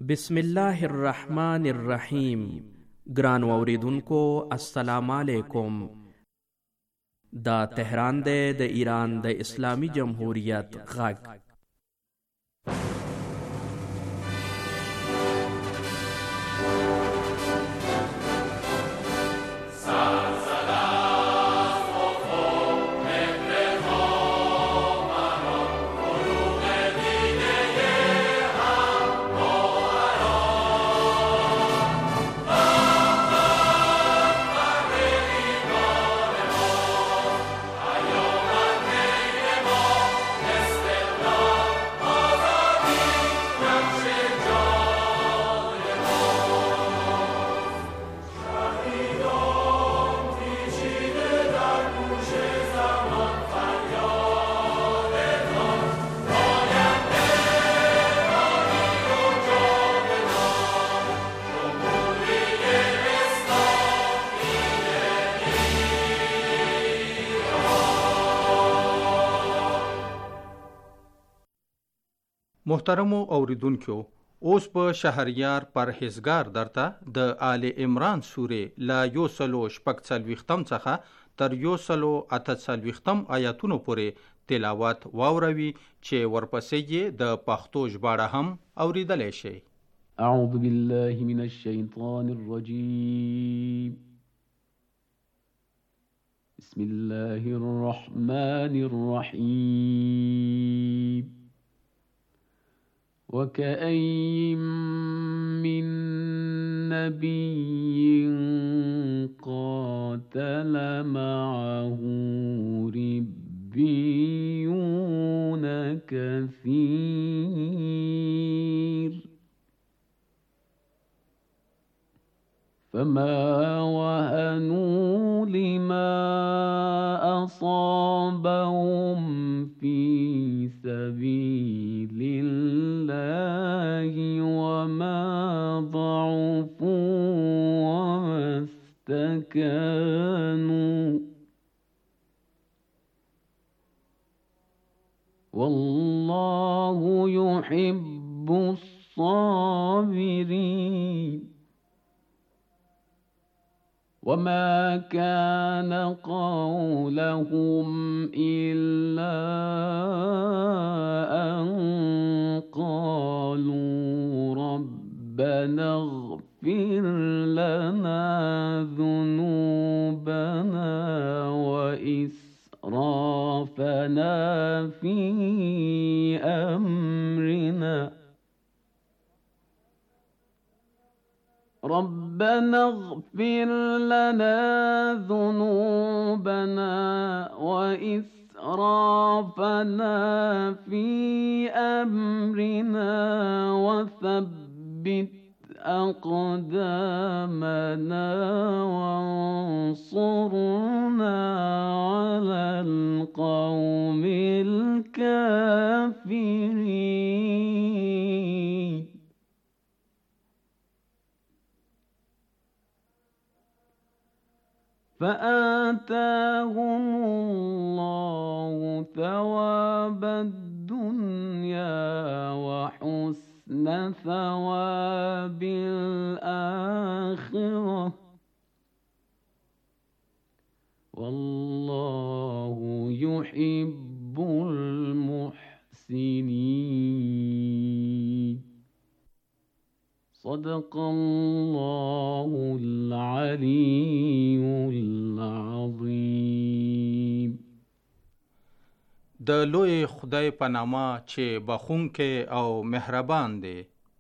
بسم الله الرحمن الرحیم. ګران اوریدونکو السلام علیکم. دا تهران دی د ایران د اسلامی جمهوریت غږ. محترمو اوریدونکو، اوس په شهریار پرهیزګار درته د آل عمران سورې لا 146 څخه تر 148 آیاتونو پورې تلاوت واوروي چې ورپسې یې د پښتو ژباړه هم اوریدلی شي. اعوذ بالله من الشیطان الرجیم. بسم الله الرحمن الرحیم. وكأين من نبي قاتل معه ربيون كثير فما وهنوا لما أصابهم في سبيل الله وما ضعفوا وما استكانوا والله يحب الصابرين. وما كان قولهم إلا أن قالوا ربنا اغفر لنا ذنوبنا وإسرافنا في أمرنا ربنا اغفر لنا ذنوبنا وإسرافنا في أمرنا وثبت أقدامنا وانصرنا على القوم الكافرين. فآتاهم الله ثواب الدنيا وحسن ثواب الآخرة والله يحب المحسنين. صدق الله العلي العظيم. د لوی خدای په نامه چې بخښونکی او مهربان دی.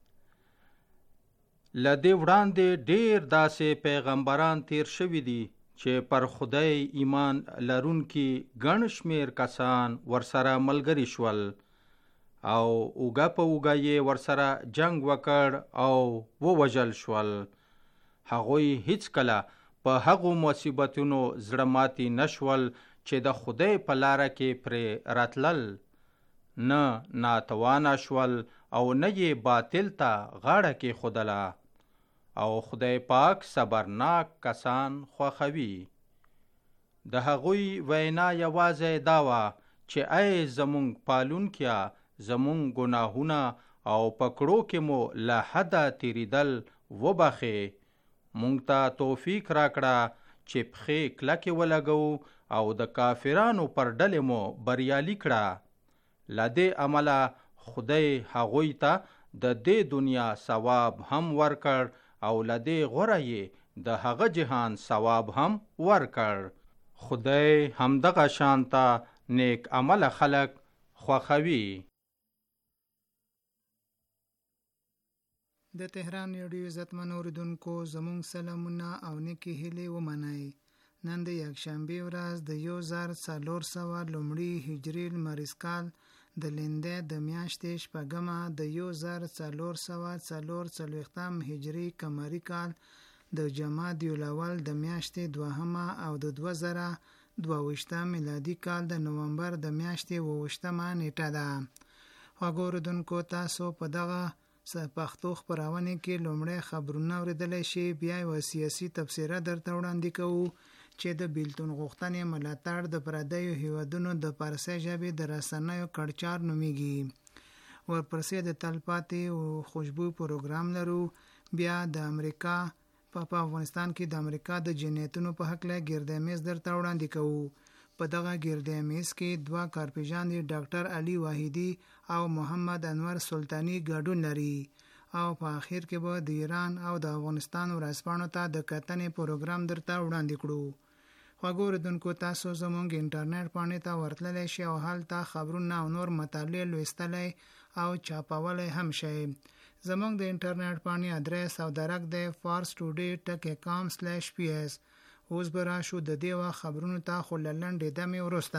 له دې وړاندې ډېر داسې پیغمبران تیر شوي دي چې پر خدای ایمان لرونکي ګڼ شمېر کسان ورسره ملګري شول او اوږه په اوږه یې ورسره جنگ وکړ او ووژل شول. هغوی هیڅکله په هغو مصیبتونو زړه ماتي نشول چې د خدای په لاره کې پرې راتلل، نه ناتوانه شول او نه یې باطل ته غاړه کېښودله. او خدای پاک صبرناک کسان خوښوي. د هغوی وینا یوازې دا وه چې ای زمونږ پالونکیه، زمونږ ګناهونه او پکړو کې مو له حده تیریدل وبخې. مونږ ته توفیق راکړه چې پښې کلکې ولګو او د کافرانو پر ډلې مو بریالي کړه. لدې عمله خدای هغوی ته د دې دنیا ثواب هم ورکړ او لدې غوره یې د هغه جهان ثواب هم ورکړ. خدای همدغه شانته نیک عمل خلق خوښوي. د تهران رادیو عزتمن اوریدونکو زموږ سلامونه او نیکې هیلې ومنئ. نن د یکشنبې ورځ د 1400 لومړي هجري لمریز کال د لینده د میاشتې شپږمه د 1440 هجري قمري کال د جمادی الاول د میاشتې دوهمه او د 2022 میلادي کال د نومبر د میاشتې 28مه نیټه ده. وګورئ تاسو په دغه پښتو خبرونه کې لومړی خبرونه اوریدلی شي، بیا یو سیاسي تبصره درته وړاندې کوو چې د بیلتون غوښتنې ملاتړ د پردیو هیوادونو د فارسي ژبې د رسنیو کړچار نومیږي. ورپسې د تلپاتې او خوشبو پروګرام لرو. بیا د امریکا په افغانستان کې د امریکا د جنایتونو په هکله ګرده میز درته وړاندې کوو. په دغه ګرده میز کې دوه کارپیژان دي، ډاکټر علي واحدی او محمد انور سلطانی ګډون لري. او په آخر کې به د ایران او د افغانستان ورځپاڼو ته د کتنې پروګرام درته وړاندې کړو. وګورئ تاسو زموږ انټرنیټ باندې ته ورتللی شئ او هلته خبرونه او نور مطالعې لوستلی او چاپولی هم شئ. زموږ د انټرنیټ باندې ادرس او درک دی farstoday.com/ps. اوس به راشو د دې وخت خبرونو ته، خو له لنډې دمې وروسته.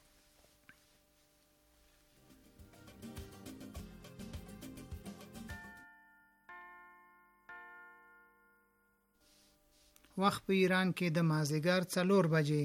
وخت په ایران کې د مازدیګر 4 بجې.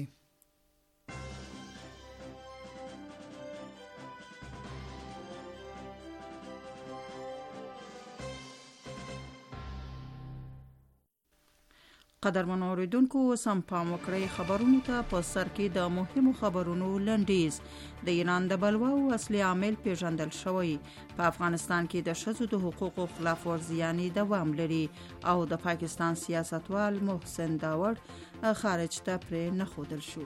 قدرمن اوریدونکو سم پام وکړئ خبرونو ته. په سر کې د مهمو خبرونو لنډیز. د ایران د بلوا او اصلي عامل پیژندل شوی. په افغانستان کې د ښځو د حقوقو خلاف ورزیانې دوام لري او د پاکستان سیاستوال محسن داور خارج ته پرې نه ښودل شو.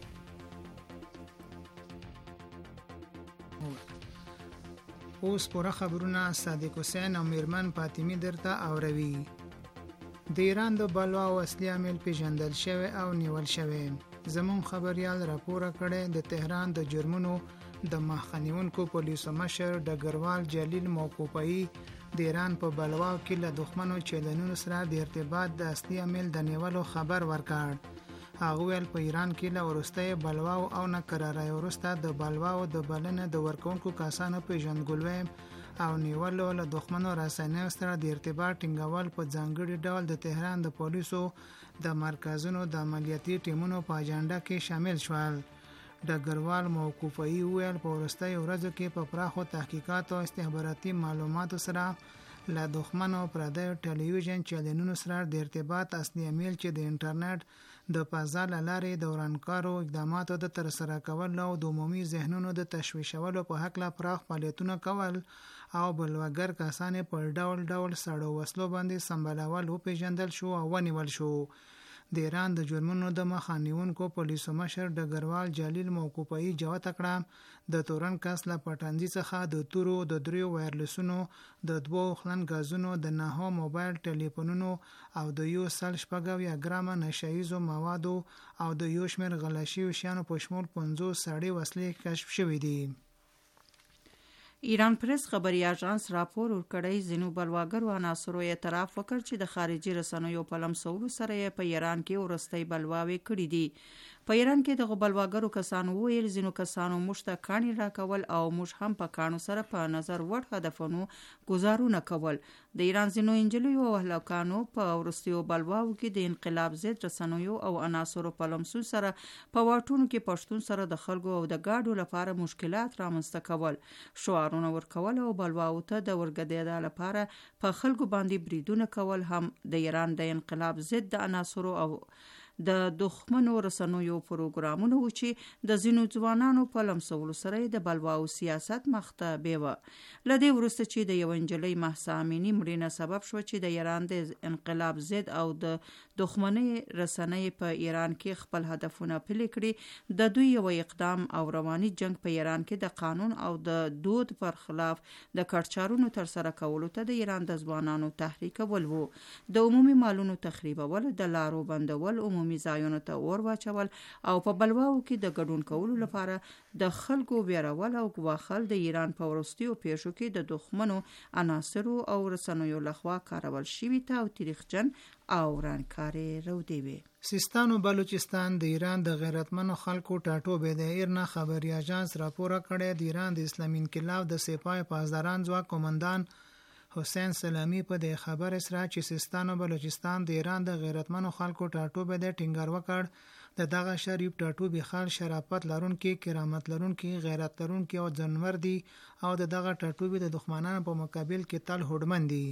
اوس پوره خبرونه صادق حسین او میرمن فاطمی درته اوروي. د ایران د بلوا او اصلي عامل پیژندل شوی او نیول شوی. زمون خبريال راپور کړی د تهران د جرمونو د مخنیونکو پولیسو مشر ډګروال جلیل موقوفی د ایران په بلوا کې له دښمنو چیلنونو سره د ارتباط د اصلي عامل د نیولو خبر ورکړ. هغه ویل په ایران کې له ورسته بلوا او نه قرارای ورسته د بلوا او د بلنه د ورکونکو کسانو پیژندګلوي او نیولو له دښمنو رسنیو سره د ارتباط ټینګول په ځانګړي ډول د تهران د پولیسو د مرکزونو د عملیاتي ټیمونو په اجنډا کې شامل شول. ډګروال موقوفی ویل په ورسته ورځو کې په پراخو تحقیقات او استخباراتي معلوماتو سره له دښمنو پردیو ټلویزیون چینلونو سره د ارتباط اصلي عامل چې د انټرنیټ د فضا له لارې د ورانکارو اقداماتو د ترسره کولو او د عمومي ذهنونو د تشویشولو په حق لا پراخ فعالیتونه کول او بلوګر کسانې په ډول ډول سړو وسلو باندې سمبالول وپیژندل شو او ونیول شو. د ایران د جرمونو د مخنیونکو پولیسو مشر ډګروال جلیل موقوفی جواب کړه د تورن کس له پټنځي څخه د تورو د دریو وایرلسونو د 2 خلن غازونو د 9 موبایل ټلیفونونو او د 1.4 ګرامه نشایزو موادو او د یو شمېر غلاشي شیانو په شمول 50 سړې وسلې کشف شوې دي. ایران پریس خبري اژانس راپور ورکړی ځینو بلواګرو عناصرو اعتراف وکړ چې د خارجي رسنیو په لمسولو سره په ایران کې ورستۍ بلواوې کړې دي. په ایران کې د بلواګرو کسانو ویل ځینو کسانو مشته کاڼي راکول او موږ هم په کاڼو سره په نظر وړ هدفونو گزارونه کول. د ایران ځینو انجلیو او هلکانو په ورستیو بلواو کې د انقلاب ضد رسنیو او عناصرو په لمسو سره په واټونو کې پښتون سره د خلکو او د ګاډو لپاره مشکلات رامنځته کول، شعارونه ورکول او بلواو ته د ورګدېدا لپاره په خلکو باندې بریدونه کول هم د ایران د انقلاب ضد د عناصرو او د دښمنو رسنیو پروګرامونه و چې د ځینو ځوانانو په لمسولو سره د بلوا او سیاست مخته بیوه. لدې وروسته چې د یو انجلۍ مهسا امینی مړینه سبب شو چې د ایران د انقلاب ضد او د دښمنۍ رسنۍ په ایران کې خپل هدفونه پلي کړي، د دوی یو اقدام او رواني جنگ په ایران کې د قانون او د دود پر خلاف د کړچارونو تر سره کولو ته د ایران د ځوانانو تحریکول وو. د عمومي مالونو تخریبول، د لارو بندول، عمومي ځایونو ته اور واچول او په بلواو کې د ګډون کولو لپاره د خلکو ویرول او ګواښل د ایران په وروستیو پیښو کې د دښمنو عناصرو او رسنیو لخوا کارول شوي ته او تاریخجن او رنګکارې رودې وي. سیستان او بلوچستان د ایران د غیرتمنو خلکو ټاټوبې د ایرنا خبري اژانس راپور کړی. د ایران د اسلامي انقلاب د سپاه پاسداران ځواک قومندان حسین سلامی په د خبر سره چې سیستان او بلوچستان د ایران د غیرتمنو خلکو ټاټوبې د ټینګار وکړ. د دغه شریف ټاټوبې خال شرافت لرونکي، کرامت لرونکي، غیرت لرونکي او ځنور دي او د دغه ټاټوبې د دښمنانو په مقابل کې تل هوډمن دي.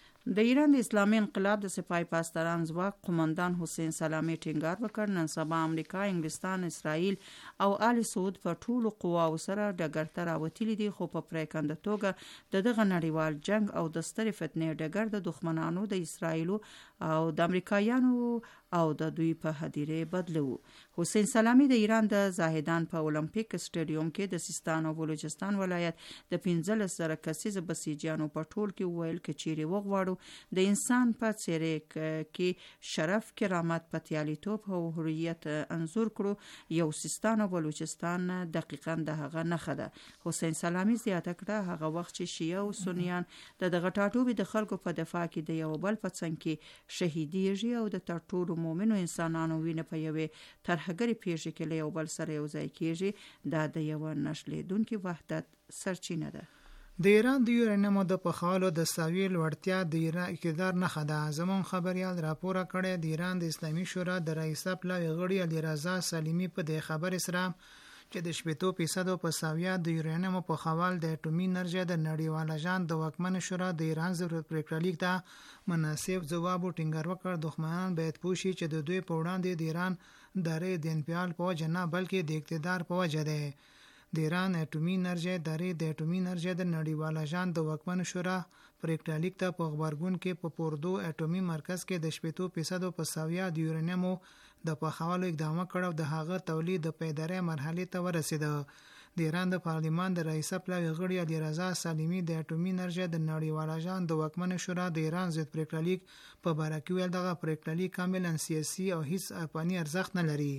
د ایران د اسلامي انقلاب د سپاه پاسداران ځواک قومندان حسین سلامی ټینګار وکړ نن سبا امریکا، انګلستان، اسرائیل او آل سعود په ټولو قواو سره ډګر ته راوتلي دي، خو په پریکنده توګه د دغه نړیوال جنگ او د سترې فتنې ډګر د دښمنانو د اسرائیلو او د امریکایانو او د دوی په هدیره بدلو. حسین سلامی د ایران د زاهدان په اولمپیک سټیډیوم کې د سیستان او بلوچستان ولایت د 15,000 کسیزه بسیجانو په ټول کې ویل کې چیرې وغواړو د انسان په څیرې کې شرف، کرامت، پتیالیتوب او حریت انځور کړو، یو سیستان او بلوچستان دقیقاً د هغه نښه ده. حسین سلامی زیاته کړه هغه وخت چې شیعه او سنیان د دغه ټاټوبې د خلکو په دفاع کې د یو بل په څنګ کې شهیدیږي او د تر ټولو مؤمنو انسانانو وینه په یوې ترهګرې پیښې کې له یو بل سره یو ځای کیږي، دا د یو نشلیدونکي وحدت سرچینه ده. د ایران د یورانیمو د پخولو د ساوي لوړتیا د ایران اقتدار نښه ده. زمون خبريال راپور کړی د ایران د اسلامي شورا د رئیس پلاوی غړي علیرضا سلیمی په د خبر سره چې د 80% په ساویه د یورانیمو په خول د اټومي انرژي د نړیوال اژان د وکمن شورا د ایران ضرورت پریکړلیک ته مناسب ځواب ټینګار وکړ. دښمنان باید پوښي چې د دوی په وړاندې د ایران درې د انفعال په وجه نه بلکې د اقتدار په وجه ده. د ایران اټومي انرژي ادارې د اټومي انرژي د نړیوال اژان د وکمن شورا پریکړلیک ته په خبرګون کې په پوردو اټومي مرکز کې د 80% په ساویه د یورانیمو د پخولو اقدام کړو، د هغه تولید د پیداري مرحله ته ورسید. د ایران د پارلمان د رئیس پلاوی غړي علیرضا سلیمی د اټومي انرژي د نړیوال اژان د وکمن شورا د ایران ضد پریکړلیک په باره کې ویل دغه پریکړلیک کاملا سیاسي او هیڅ افغاني ارزښت نه لري.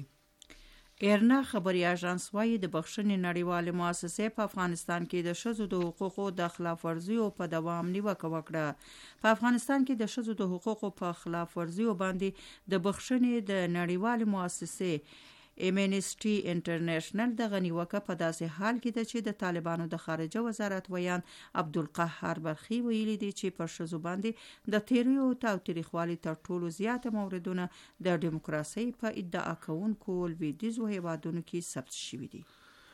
ایرنا خبري اژانس وايي د بخښنې نړیوالې مؤسسې په افغانستان کې د ښځو د حقوقو د خلاف ورزیو په دوام نیوکه وکړه. په افغانستان کې د ښځو د حقوقو په خلاف ورزیو باندې د بخښنې د نړیوالې مؤسسې امنسټي انټرنیشنل دغه نیوکه په داسې حال کې ده چې د طالبانو د خارجه وزارت ویان عبدالقهار برخي ویلي دي چې په ښځو باندې د تیریو او تاوتریخوالي تر ټولو زیاته موردونه د دیموکراسۍ په ادعا کوونکو لویدیځو هیوادونو کې ثبت شوي دي.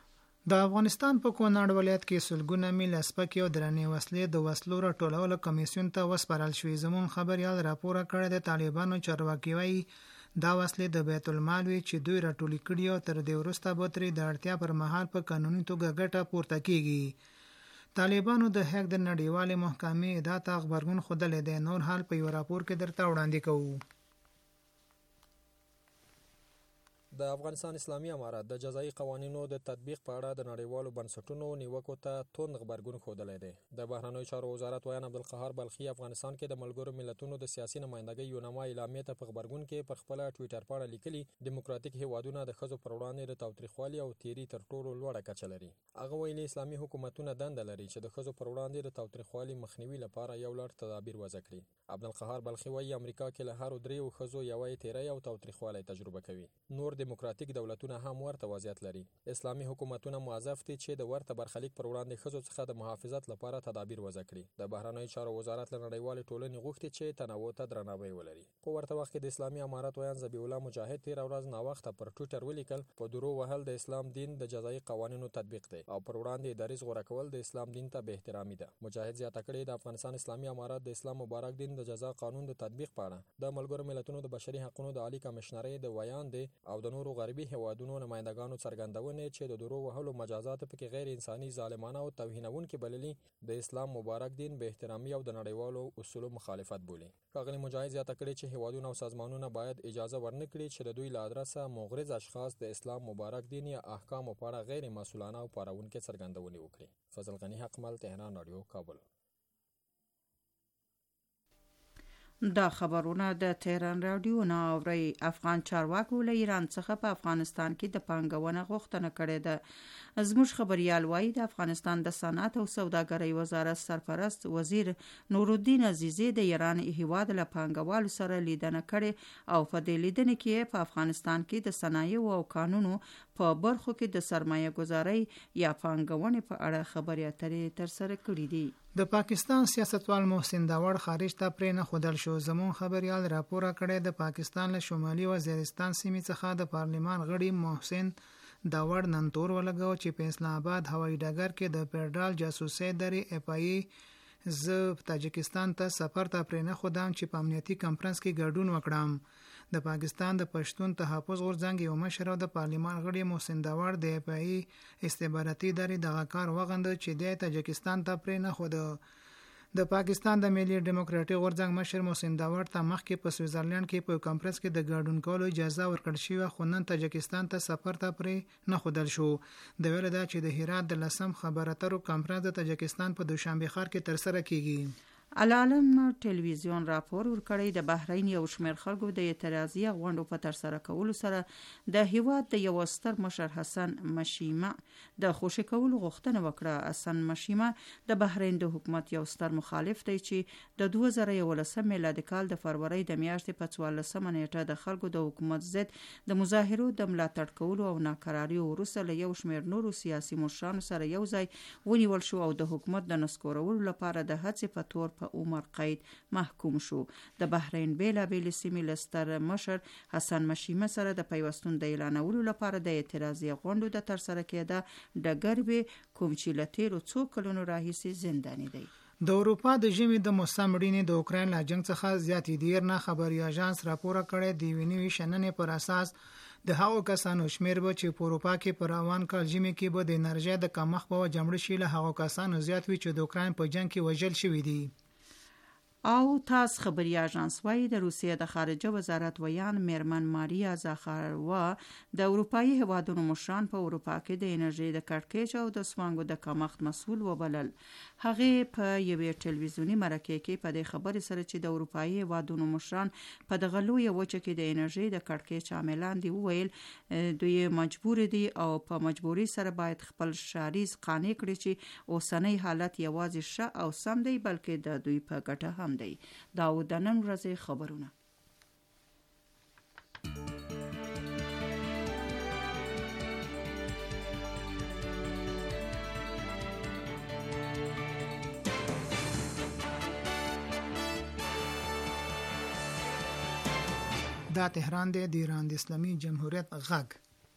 د افغانستان په کونړ ولایت کې سلګونه میل اسپکې او درنې وسلې د وسلو راټولولو کمیسیون ته وسپارل شوې. زمون خبريال راپور کړی د طالبانو چارواکي وايي دا وسلې د بیت المال وی چې دوی راټولې کړي او تر دې وروسته به ترې د اړتیا پر مهال په قانوني توګه ګټه پورته کیږي. طالبانو د هک د نړیوالې محکمې ادعا ته خبرګون خوده دی. نور حال په یو راپور کې درته وړاندې کوو. د افغانستان اسلامي امارت د جزایي قوانینو د تطبیق په اړه د نړیوالو بنسټونو نیوکو ته توند غبرګون ښودلی دی. د بهرنیو چارو وزارت ویان عبدالقهار بلخي افغانستان کې د ملګرو ملتونو د سیاسي نمایندګۍ یونما اعلامیې ته په غبرګون کې پر خپله ټویټر پاڼه لیکلي دیموکراتیک هیوادونه د ښځو پر وړاندې د تاوتریخوالي او تیري تر ټولو لوړه کچه لري. هغه ویلي اسلامي حکومتونه دنده لري چې د ښځو پر وړاندې د تاوتریخوالي مخنیوي لپاره یو لړ تدابیر وضع کړي. عبدالقهار بلخي وایي امریکا کې له هرو دریو ښځو یوه تیری او تاوتریخوالی تجربه کوي. نور دیموکراتیک دولتونه هم ورته وضعیت لري. اسلامي حکومتونه موظف دي چې د ورته برخلیک پر وړاندې ښځو څخه د محافظت لپاره تدابیر وضع کړي. د بهرنیو چارو وزارت له نړیوالې ټولنې غوښتي چې تنوع ته درناوی ولري. په ورته وخت کې د اسلامي امارت ویان ذبیح الله مجاهد تېره ورځ ناوخته پر ټویټر ولیکل په درو وهل د اسلام دین د جزایي قوانینو تطبیق دی او پر وړاندې دریځ غوره کول د اسلام دین ته بې احترامي ده. مجاهد زیاته کړې د افغانستان اسلامي امارت د اسلام مبارک دین د جزا قانون د تطبیق په اړه د ملګرو ملتونو د بشري حقوقو د عالی کمشنرۍ د ویان دی او د نورو غربي هیوادونو نمایندګانو څرګندونې چې د درو وهلو مجازات پکې غیر انساني ظالمانه او توهینونکي بللي د اسلام مبارک دین بې احترامي او د نړیوالو اصولو مخالفت بولي. ښاغلي مجاهد زیاته کړې چې هیوادونه او سازمانونه باید اجازه ورنکړي چې د دوی له ادرسه مغرض اشخاص د اسلام مبارک دین یا احکامو په اړه غیر مسؤلانه او پارونکې څرګندونې وکړي. فضل غنی حقمل، تهران رادیو، کابل. دا خبرونه د تهران رادیو نه اوري. افغان چارواکو له ایران څخه په افغانستان کې د پانګونې غوښتنه کړې ده. زموږ خبريال وایي د افغانستان د صنعت او سوداګرۍ وزارت سرپرست وزیر نورالدین عزیزی د ایران هیواد له پانګوالو سره لیدنه کړې او په دې لیدنه کې په افغانستان کې د صنایع او قانونو په برخو کې د سرمایه گذارۍ یا پانګونې په اړه خبرې اترې ترسره کړې دي. د پاکستان سیاستوال محسن داوړ خارج ته پرې نه ښودل شو. زمون خبريال راپور کړی د پاکستان له شمالي وزیرستان سیمې څخه د پارلمان غړي محسن داوړ نن تور ولګاو چې په اسلام آباد هوایي ډګر کې د فدرال جاسوسي ادارې اف ای تاجکستان ته سفر ته پرې نه ښودم چې په امنیتي کنفرانس کې ګډون وکړم. د پاکستان د پښتون تحفظ غورځنګ یو مشر او د پارلمان غړي محسن داوړ د اف ای استخباراتي ادارې دغه کار وغنده چې د تاجکستان ته پرې نه ښوده. د پاکستان د ملي ډیموکراتیک غورځنګ مشر محسن داوړ ته مخکې په سویټزرلند کې په کانفرنس کې د ګډون کولو اجازه ورکړل شوې، خو نن تاجکستان ته سفر ته پرې نه ښودل شو. د ویل دا چې د هرات د لسم خبرو اترو کانفرنس د تاجکستان په دوشنبه ښار کې ترسره کیږي. العالم ټلویزیون راپور ورکړی د بحرین یو شمېر خلکو د اعتراضي غونډو په ترسره کولو سره د هیواد د یو ستر مشر حسن مشیمه د خوشی کولو غوښتنه وکړه. حسن مشیمه د بحرین د حکومت یو ستر مخالف دی چې د 2011 میلادي کال د فروری د میاشتې په 14 نیټه د خلکو د حکومت ضد د مظاهرو د ملاتړ کولو او ناکراري وروسته له یو شمېر نورو سیاسي مشرانو سره یو ځای ونیول شو او د حکومت د نسکورولو لپاره د هڅې په تور په عمر قید محکوم شو. د بحرین بیلابېل سیمې له ستر مشر حسن مشیمه سره د پیوستون د اعلانولو لپاره د اعتراضي غونډو د ترسره کېده ډګر به کوم چې له تیرو څو کلونو راهیسې زنداني دی. د اروپا د ژمي د موسم مړینې د اوکراین له جنگ څخه زیاتې دیر نه خبري اژانس راپور کړی. د وینوي شننې پر اساس د هغو کسانو شمیر به چې په اروپا کې په روان کال ژمي کې به د انرژي د کمښت په وجه مړه شي له هغو کسانو زیات وي چې د اوکراین په جنگ کې وژل شوي دي. او تاس خبري اژانس وايي د روسیې د خارجه وزارت ویان میرمن ماریا زاخاروا د اروپایي هیوادونو مشران په اروپا کې د انرژي د کړکېچ او د سوانګو د کمښت مسؤل وبلل. هغه په یوې ټلویزیونی مرکه کې په دې خبرې سره چې د اروپایي هیوادونو مشران په دغه لوی وچه کې د انرژي د کړکېچ عاملان دي وویل دوی مجبور دي او په مجبوري سره باید خپل شاریز قانع کړي چې اوسنۍ حالت یوازې ښه او سم دی بلکې د دوی په ګټه هم دی. دا د نن ورځې خبرونه. دا تهران دی، د ایران د اسلامي جمهوریت غږ.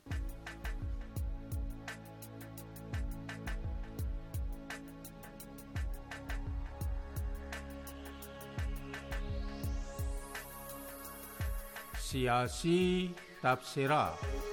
سیاسی تبصره.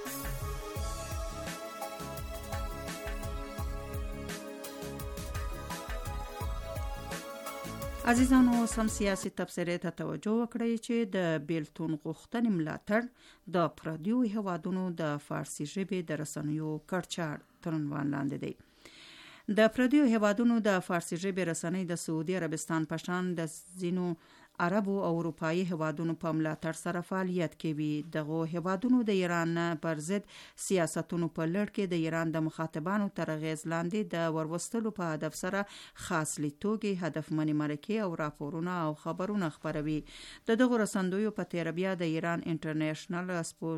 عزیزانو سم سیاسي تبصرې ته توجه وکړئ چې د بیلتون غوښتنې ملاتړ د پردیو هیوادونو د فارسي ژبې د رسنیو کړچاړ تر عنوان لاندې دی. د پردیو هیوادونو د فارسي ژبې رسنۍ د سعودي عربستان په شان د ځینو عربو او اروپایي هیوادونو په ملاتړ سره فعالیت کوي. دغه هیوادونو د ایران پر ضد سیاستونو په لړ کې د ایران د مخاطبانو تر اغیز لاندې د ورستلو په هدف سره خاص لیدتوګي هدفمنې مرکې او راپورونه او خبرونه خپروي. دغه رسندویو په تیر بیا د ایران انټرنیشنل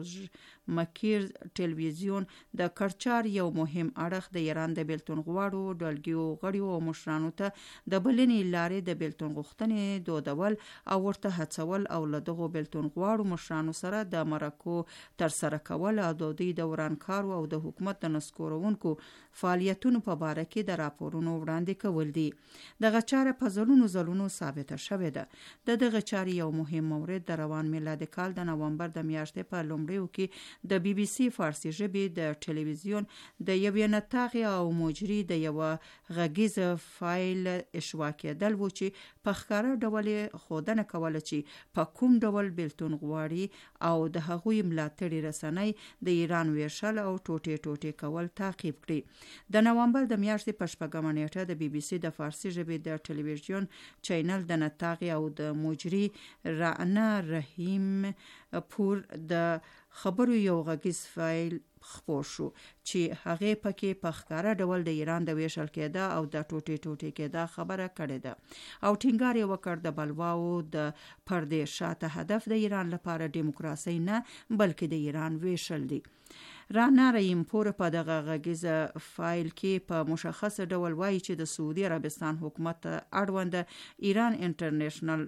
سپوږمکیر ټلویزیون د کړچار یو مهم اړخ د ایران د بیلتون غواړو ډلګیو غړیو او مشرانو ته د بلنې لارې د بیلتون غوښتنې دودول او ورته هڅول او له دغو بیلتون غواړو مشرانو سره د مرکو تر سره کول او د دوی د ورانکارو او د حکومت د نسکورونکو فعالیتونو په باره کې د راپورونو وړاندې کول دي. دغه چاره په ځلونو ثابته شوې ده. دغه چارې یو مهم مورد د روان میلادي کال د نومبر د میاشتې په لومړیو کې د بي بي سي فارسي ژبې د ټلویزیون د یوې نطاقي او مجري د یو غږیز فایل اشوا کېدل و چې په ښکاره ډول ښودنه کوله چې په کوم ډول بیلتون غواړي او د هغوی ملاتړي رسنۍ د ایران ویشل او ټوټې کول تعقیب کړي. د نومبر د میاشتې په 8 نیټه د بي بي سي د فارسي ژبې د ټلویزیون چینل د نطاقي او د مجري رعنا رحیم پور د خبرو یو غږیز فایل خپور شو چې هغه پکې په ښکاره ډول د ایران د ویشل کېده او د ټوټې کېده خبره کړې ده او ټینګار یې وکړ د بلواو د پردې شاته هدف د ایران لپاره دیموکراسي نه بلکې د ایران ویشل دي. رانا رحیم پور په دغه غږیز فایل کې په مشخص ډول وایي چې د سعودي عربستان حکومت اړوند ایران انټرنیشنل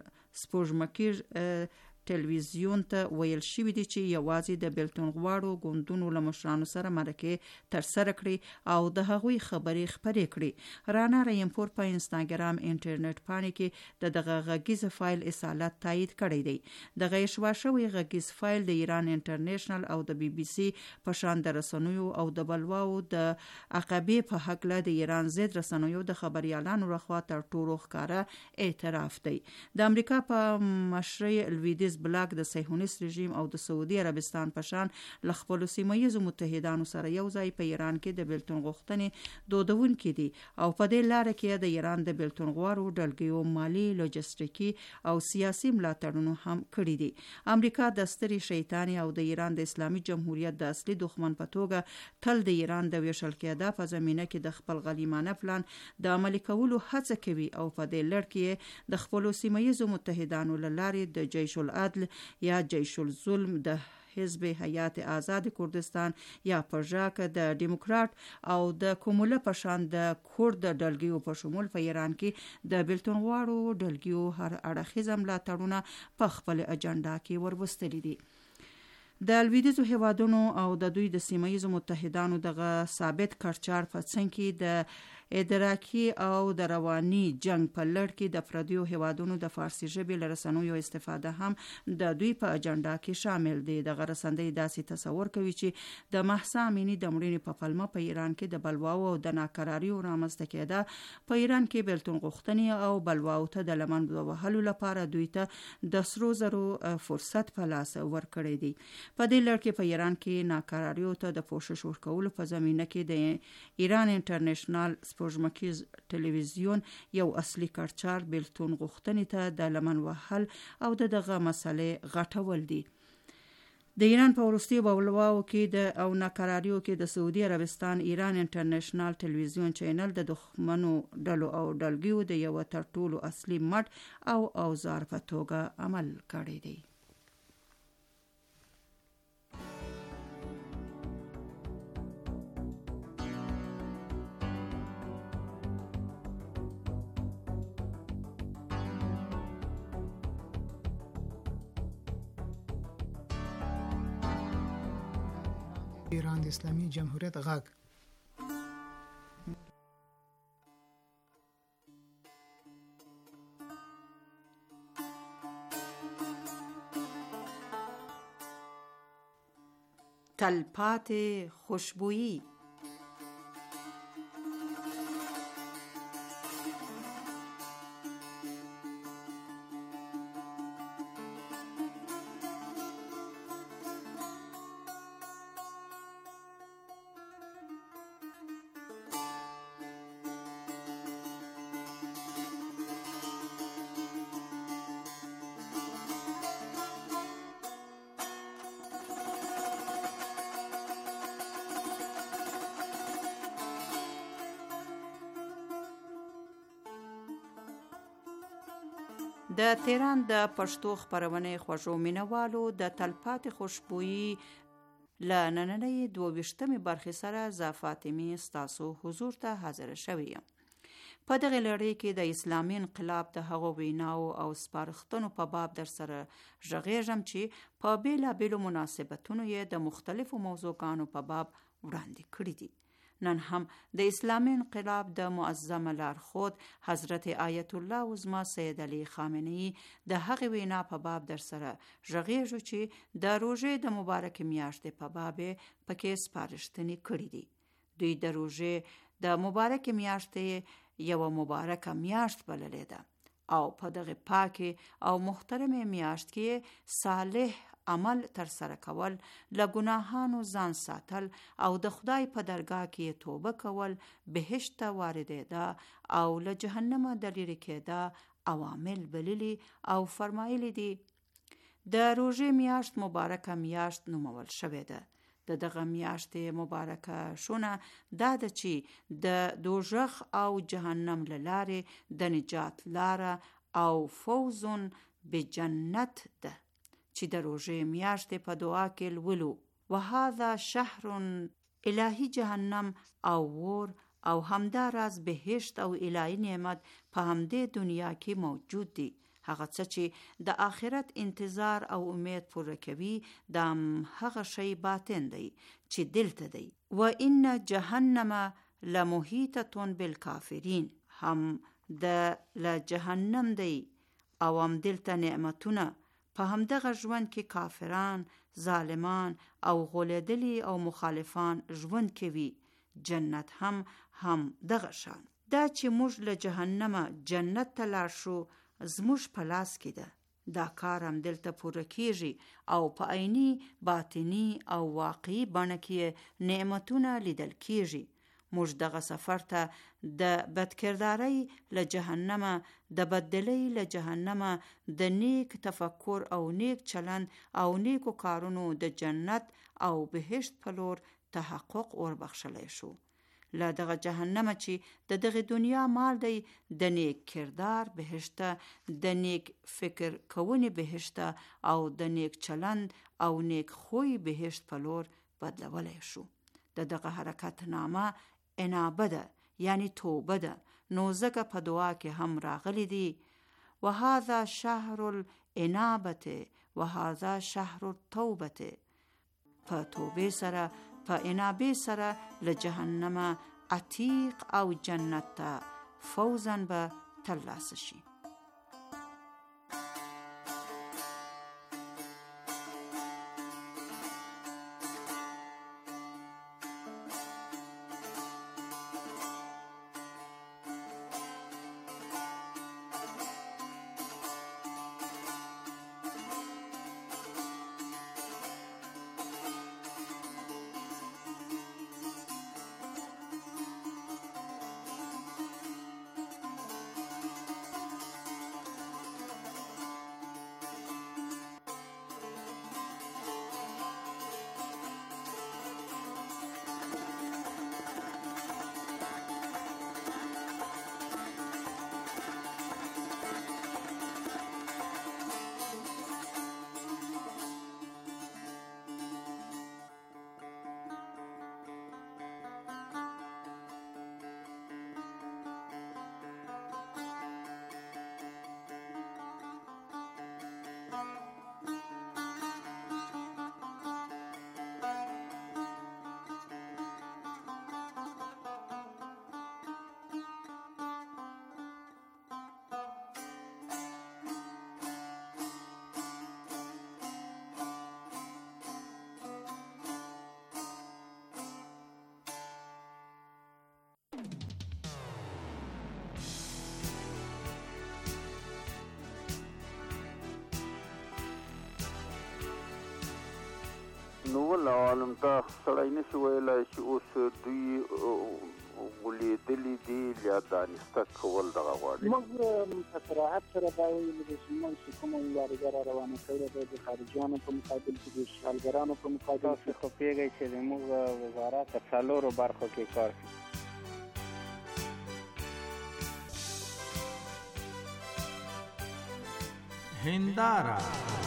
سپوږمکیر ټلویزیون ته ویل شوی دی چې یوازې د بیلتون غواړو ګوندونو له مشرانو سره مرکې تر سره کړي او د هغوی خبرې خپرې کړي. رانا رحیم پور په انستاګرام انټرنیټ پاڼې کې دغه غږیز فایل اصالت تایید کړی دی. دغه اشوا شوی غږیز فایل د ایران انټرنیشنل او د بي بي سي په شان د رسنیو او د بلواو د عقبې په حق له د ایران ضد رسنیو د خبريالانو لخوا تر ټولو ښکاره اعتراف دی. د امریکا په مشرۍ لویدیځ بلاک د صهیونیست رژیم او د سعودي عربستان په شان له خپلو سیمهییزو متحدانو سره یو ځای په ایران کې د بیلتون غوښتنې دودونکي دي او په دې لاره کې د ایران د بیلتون غواړو ډلګیو مالی، لوجستیکي او سیاسي ملاتړونه هم کړي دي. امریکا د ستري شیطاني او د ایران د اسلامي جمهوریت د اصلي دښمن په توګه تل د ایران د ویشل کېدا په زمینه کې د خپل غلیمانه پلان د عملي کولو هڅه کوي او په دې لړ کې د خپلو سیمهییزو متحدانو له لارې د جیش العدل یا جیش الظلم د حزب حیات آزاد کردستان یا پرژاک د ډیموکرات او د کوموله په شان د کورد ډلګیو په شمول په ایران کې د بیلتون غواړو ډلګیو هر اړخیز ملاتړونه په خپل اجنډا کې وربستلي دي. د لویدیځو هیوادونو او د دوی د سیمهییزو متحدانو دغه ثابت کړچار په څنګ کې د ادراکي او د رواني جنگ په لړ کې د پردیو هیوادونو د فارسي ژبې له رسنیو استفاده هم د دوی په اجنډا کې شامل دي. دغه رسنۍ داسې تصور کوي چې د مهسا امینی د مړینې په پلمه په ایران کې د بلواو او د ناکراریو رامنځته کېده په ایران کې بیلتون غوښتنې او بلواو ته د لمن وهلو لپاره دوی ته د سرو زرو فرصت په لاس ورکړی دی. په دې لړ کې په ایران کې ناکراریو ته د پوښښ ورکولو په زمینه کې د ایران انټرنیشنل سپوږمکیز ټلویزیون یو اصلي کړچار بیلتون غوښتنې ته د لمن وهل او دغه مسلې غټول دي. د ایران په وروستي بلواو کې د او ناکراریو کې د سعودي عربستان ایران انټرنیشنل ټلویزیون چینل د دښمنو ډلو او ډلګیو د یو تر ټولو اصلي مټ او اوزار په توګه عمل کړی دی. ایران د اسلامي جمهوریت غږ تلپاتې خوشبويي. د تهران د پښتو خپرونې خوږو مینوالو د تلپاتې خوشبويي له نننۍ 22مې برخې سره زه فاطمې ستاسو حضور ته حاضر شوې یم. په دغه لړۍ کې د اسلامي انقلاب د هغو ویناو او سپارښتنو په باب در سره غږیږم چې په بیلابیلو مناسبتونو یې د مختلفو موضوعګانو په باب وړاندې کړي دي. نن هم د اسلامي انقلاب د معظم لارښود حضرت آیت الله عظما سید علی خامنه‌ای د هغې وینا په باب در سره غږیږو چې د روژې د مبارکې میاشتې په باب پکې سپارښتنې کړي دي. دوی د روژې د مبارکې میاشتې یو مبارکه میاشت بللې ده او په دغه پاکه او محترمه میاشت کې صالح عمل تر سره کول، له ګناهانو ځان ساتل او د خدای په درگاه کې توبه کول، بهشت ته واردېدا او له جهنم د لرې کېدا عوامل بللي او فرمایلي دي. د روژې میاشت مبارکه میاشت نومول شوې ده. د دغه میاشتې مبارکه شونه دا ده چې د دوزخ او جهنم له لارې د نجات لاره او فوزون بجنت ده چې د روژې میاشتې په دعا کې لولو وهذا شهر الهی جهنم او ور او همدا راز بهشت او الهی نعمت په همدې دنیا کې موجود دي. هغه څه چې د آخرت انتظار او امید پوره کوي دا هغه شی باطن دی چې دلته دی. و ان جهنم لمحیطه بالکافرین، هم د جهنم دی او هم دلته نعمتونه په همدغه ژوند کې کافران، ظالمان او غولېدلي او مخالفان ژوند کوي. جنت هم دغه شان دا چې موږ له جهنم جنت ته لاړ شو زموږ په لاس کې ده. دا کار هم دلته پوره کیږي او په عیني، باطنی او واقعي بڼه کې نعمتونه لیدل کیږي. موږ دغه سفر ته د بدکردارۍ له جهنم، د بددلۍ له جهنم، د نیک تفکر او نیک چلند او نیکو کارونو د جنت او بهشت په لور تحقق وربخښلی شو. له دغه جهنم چې د دغه دنیا مال دی د نیک کردار بهشته، د نیک فکر کوونې بهشته او د نیک چلند او نیک خوی بهشت په لور بدلولی شو. د دغه حرکت نامه انابه ده، یعنی توبه ده. نو ځکه په دعا کې هم راغلی دی وهذا شهر الانابه وهذا شهر التوبه. په توبه سره، په انابه سره له جهنم عتیق او جنت ته فوزن به ترلاسه شي. نو ول عالم ته سړی نشي ویلی چې اوس دوی غولېدلي دي یا دانسته کول دغه غواړي. موږ په صراحت سره دا ویلي دي چې موږ چې کومه مبارزه را روانه کړې ده د خارجیانو په مقابل کې، د اشغالګرانو په مقابل کې، خو پوهېږئ چې زموږ وزارت په څلورو برخو کې کار کوي. هنداره.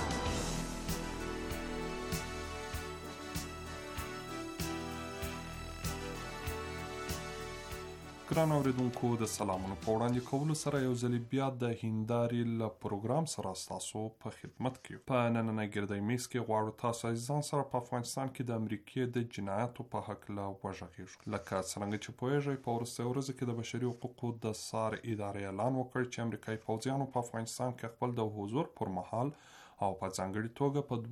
ګران اوریدونکو د سلامونو په وړاندې کولو سره یو ځل بیا د هندارې له پروګرام سره ستاسو په خدمت کې په نننۍ ګردۍ میز کې غواړو تاسو عزیزان سره په افغانستان کې د امریکې د جنایاتو په هکله وغږیږو. لکه څرنګه چې پوهیږئ په وروستیو ورځو کې د بشري حقوقو د څار ادارې اعلان وکړ چې امریکایي پوځیانو په افغانستان کې خپل د حضور پر مهال او په ځانګړي توګه په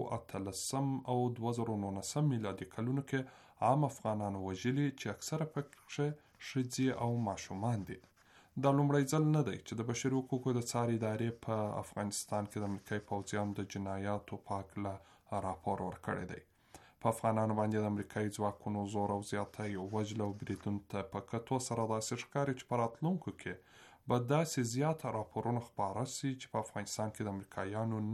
2018 او 2019 میلادي کلونو کې عام افغانانو وژلي چې اکثره پکې ښځې او ماشومان دي. دا لومړی ځل نه دی چې د بشري حقوقو د څار ادارې په افغانستان کې د امریکایي پوځیانو د جنایاتو په هکله راپور ورکړی دی. په افغانانو باندې د امریکایي ځواکونو زور او زیاتی، وژل او بریدونو ته په کتو سره داسې ښکاري چې په راتلونکو کې به داسې زیات راپورونه خپاره سي چې په افغانستان کې د امریکایانو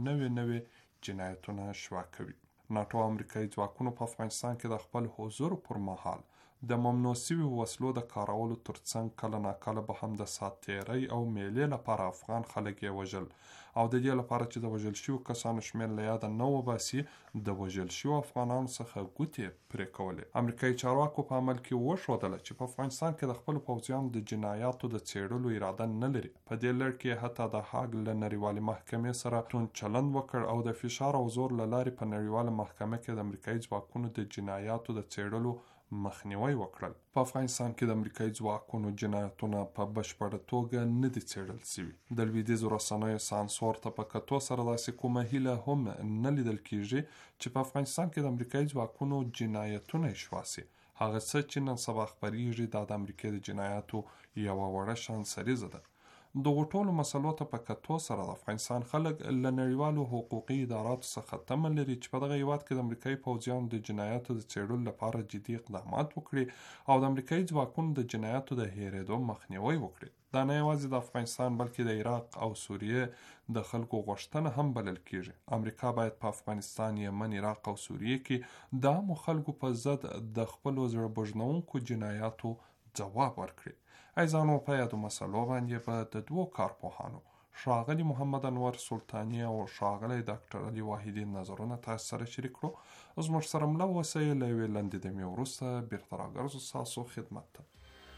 نوې جنایتونه شوا کوي. ناټو امریکایي ځواکونو په افغانستان کې د خپل حضور پر مهال د ممنوع شویو وسلو د کارولو ترڅنګ کله ناکله به هم د ساتیرۍ او میلې لپاره افغان خلک یې وژل او د دې لپاره چې د وژل شویو کسانو شمېر له یاده نه وباسي د وژل شویو افغانانو څخه ګوتې پرې کولې. امریکایي چارواکو په عمل کې وښودله چې په افغانستان کې د خپلو پوځیانو د جنایاتو د څېړلو اراده نه لري. په دې لړ کې حتی د هاګ له نړیوالې محکمې سره توند چلند وکړ او د فشار او زور له لارې په نړیواله محکمه کې د امریکایي ځواکونو د جنایاتو د څېړلو مخنیوي وکړل. په افغانستان کې د امریکایي ځواکونو جنایتونه په بشپړه توګه نه دي څېړل شوي. د لویدیځو رسنیو سانسور ته په کتو سره داسې کومه هیله هم نه لیدل کېږي چې په افغانستان کې د امریکایي ځواکونو جنایتونه اشوا سي. هغه څه چې نن سبا خپریږي دا د امریکا د جنایاتو یوه وړه شانسریزه ده. دغو ټولو مسلو ته په کتو سره د افغانستان خلک له نړیوالو حقوقي اداراتو څخه تمه لري چې په دغه هیواد کې د امریکایي پوځیانو د جنایاتو د څېړلو لپاره جدي اقدامات وکړي او د امریکایي ځواکونو د جنایاتو د هېرېدو مخنیوي وکړي. دا نه یوازې د افغانستان بلکې د عراق او سوریې د خلکو غوښتنه هم بلل کېږي. امریکا باید په افغانستان، یمن، عراق او سوریې کې د عامو خلکو په ضد د خپلو زړه بوژنونکو جنایاتو ځواب ورکړي. عزیزانو په یادو مسلو باندې به د دوو کارپوهانو ښاغلي محمد انور سلطاني او ښاغلی ډاکټر علي واحدي نظرونه تاسو سره شریک کړو. زموږ سره مله اوسئ. له یوې لنډې دمې وروسته بیرته راګرځو ستاسو خدمت ته.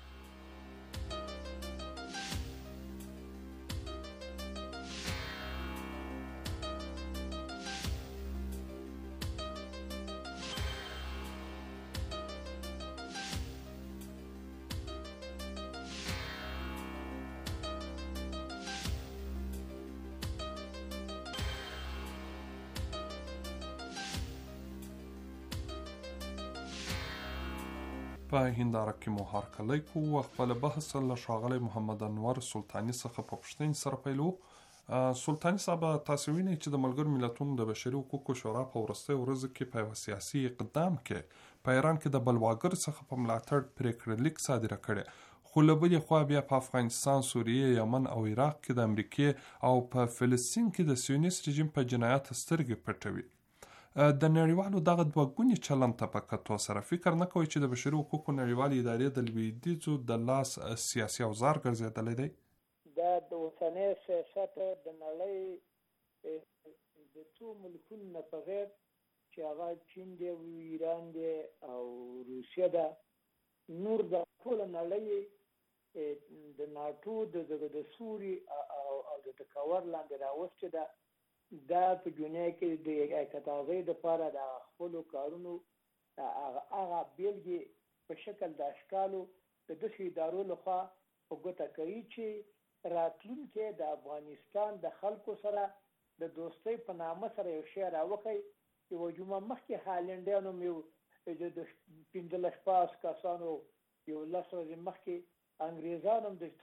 په هنداره کې مو هرکلی کوو. خپل بحث له ښاغلی محمد انور سلطاني څخه په پوښتنې سره پیلوو. سلطاني صاحب، تاسو وینئ چې د ملګرو ملتونو د بشري حقوقو شورا په وروستیو ورځو کې په یوه سیاسي اقدام کې په ایران کې د بلواګر څخه په ملاتړ پرېکړه لیک صادره کړې، خو له بلې خوا بیا په افغانستان، سوریې، یمن او عراق کې د امریکې او په فلسطین کې د سیونیست رژیم په جنایاتو سترګې پټوي. د نړیوالو دغه دوه ګوني چلند ته په کتو سره فکر نه کوئ چې د بشري حقوقو نړیوالې ادارې د لویدیځو د لاس سیاسي اوزار ګرځېدلی دی؟ دا د اوسنۍ سیاست د نړۍ د څو ملکونو نه په غیر چې هغه چین دی او ایران دی او روسیه ده، نور د ټوله نړۍ د ناټو د سوري او د تکور لاندې راوستې ده. دا په دنیا کې د کتاغۍ دپاره د خپلو کارونو هغه بیلګې په شکل د اشکالو د داسې ادارو لخوا په ګوته کوي چې راتلونکی د افغانستان د خلکو سره د دوستۍ په نامه سره یو شی راوکړي. یوه جمعه مخکې هالنډیانو مې د 15 کسانو 11 ورځې مخکې انګریزانو هم د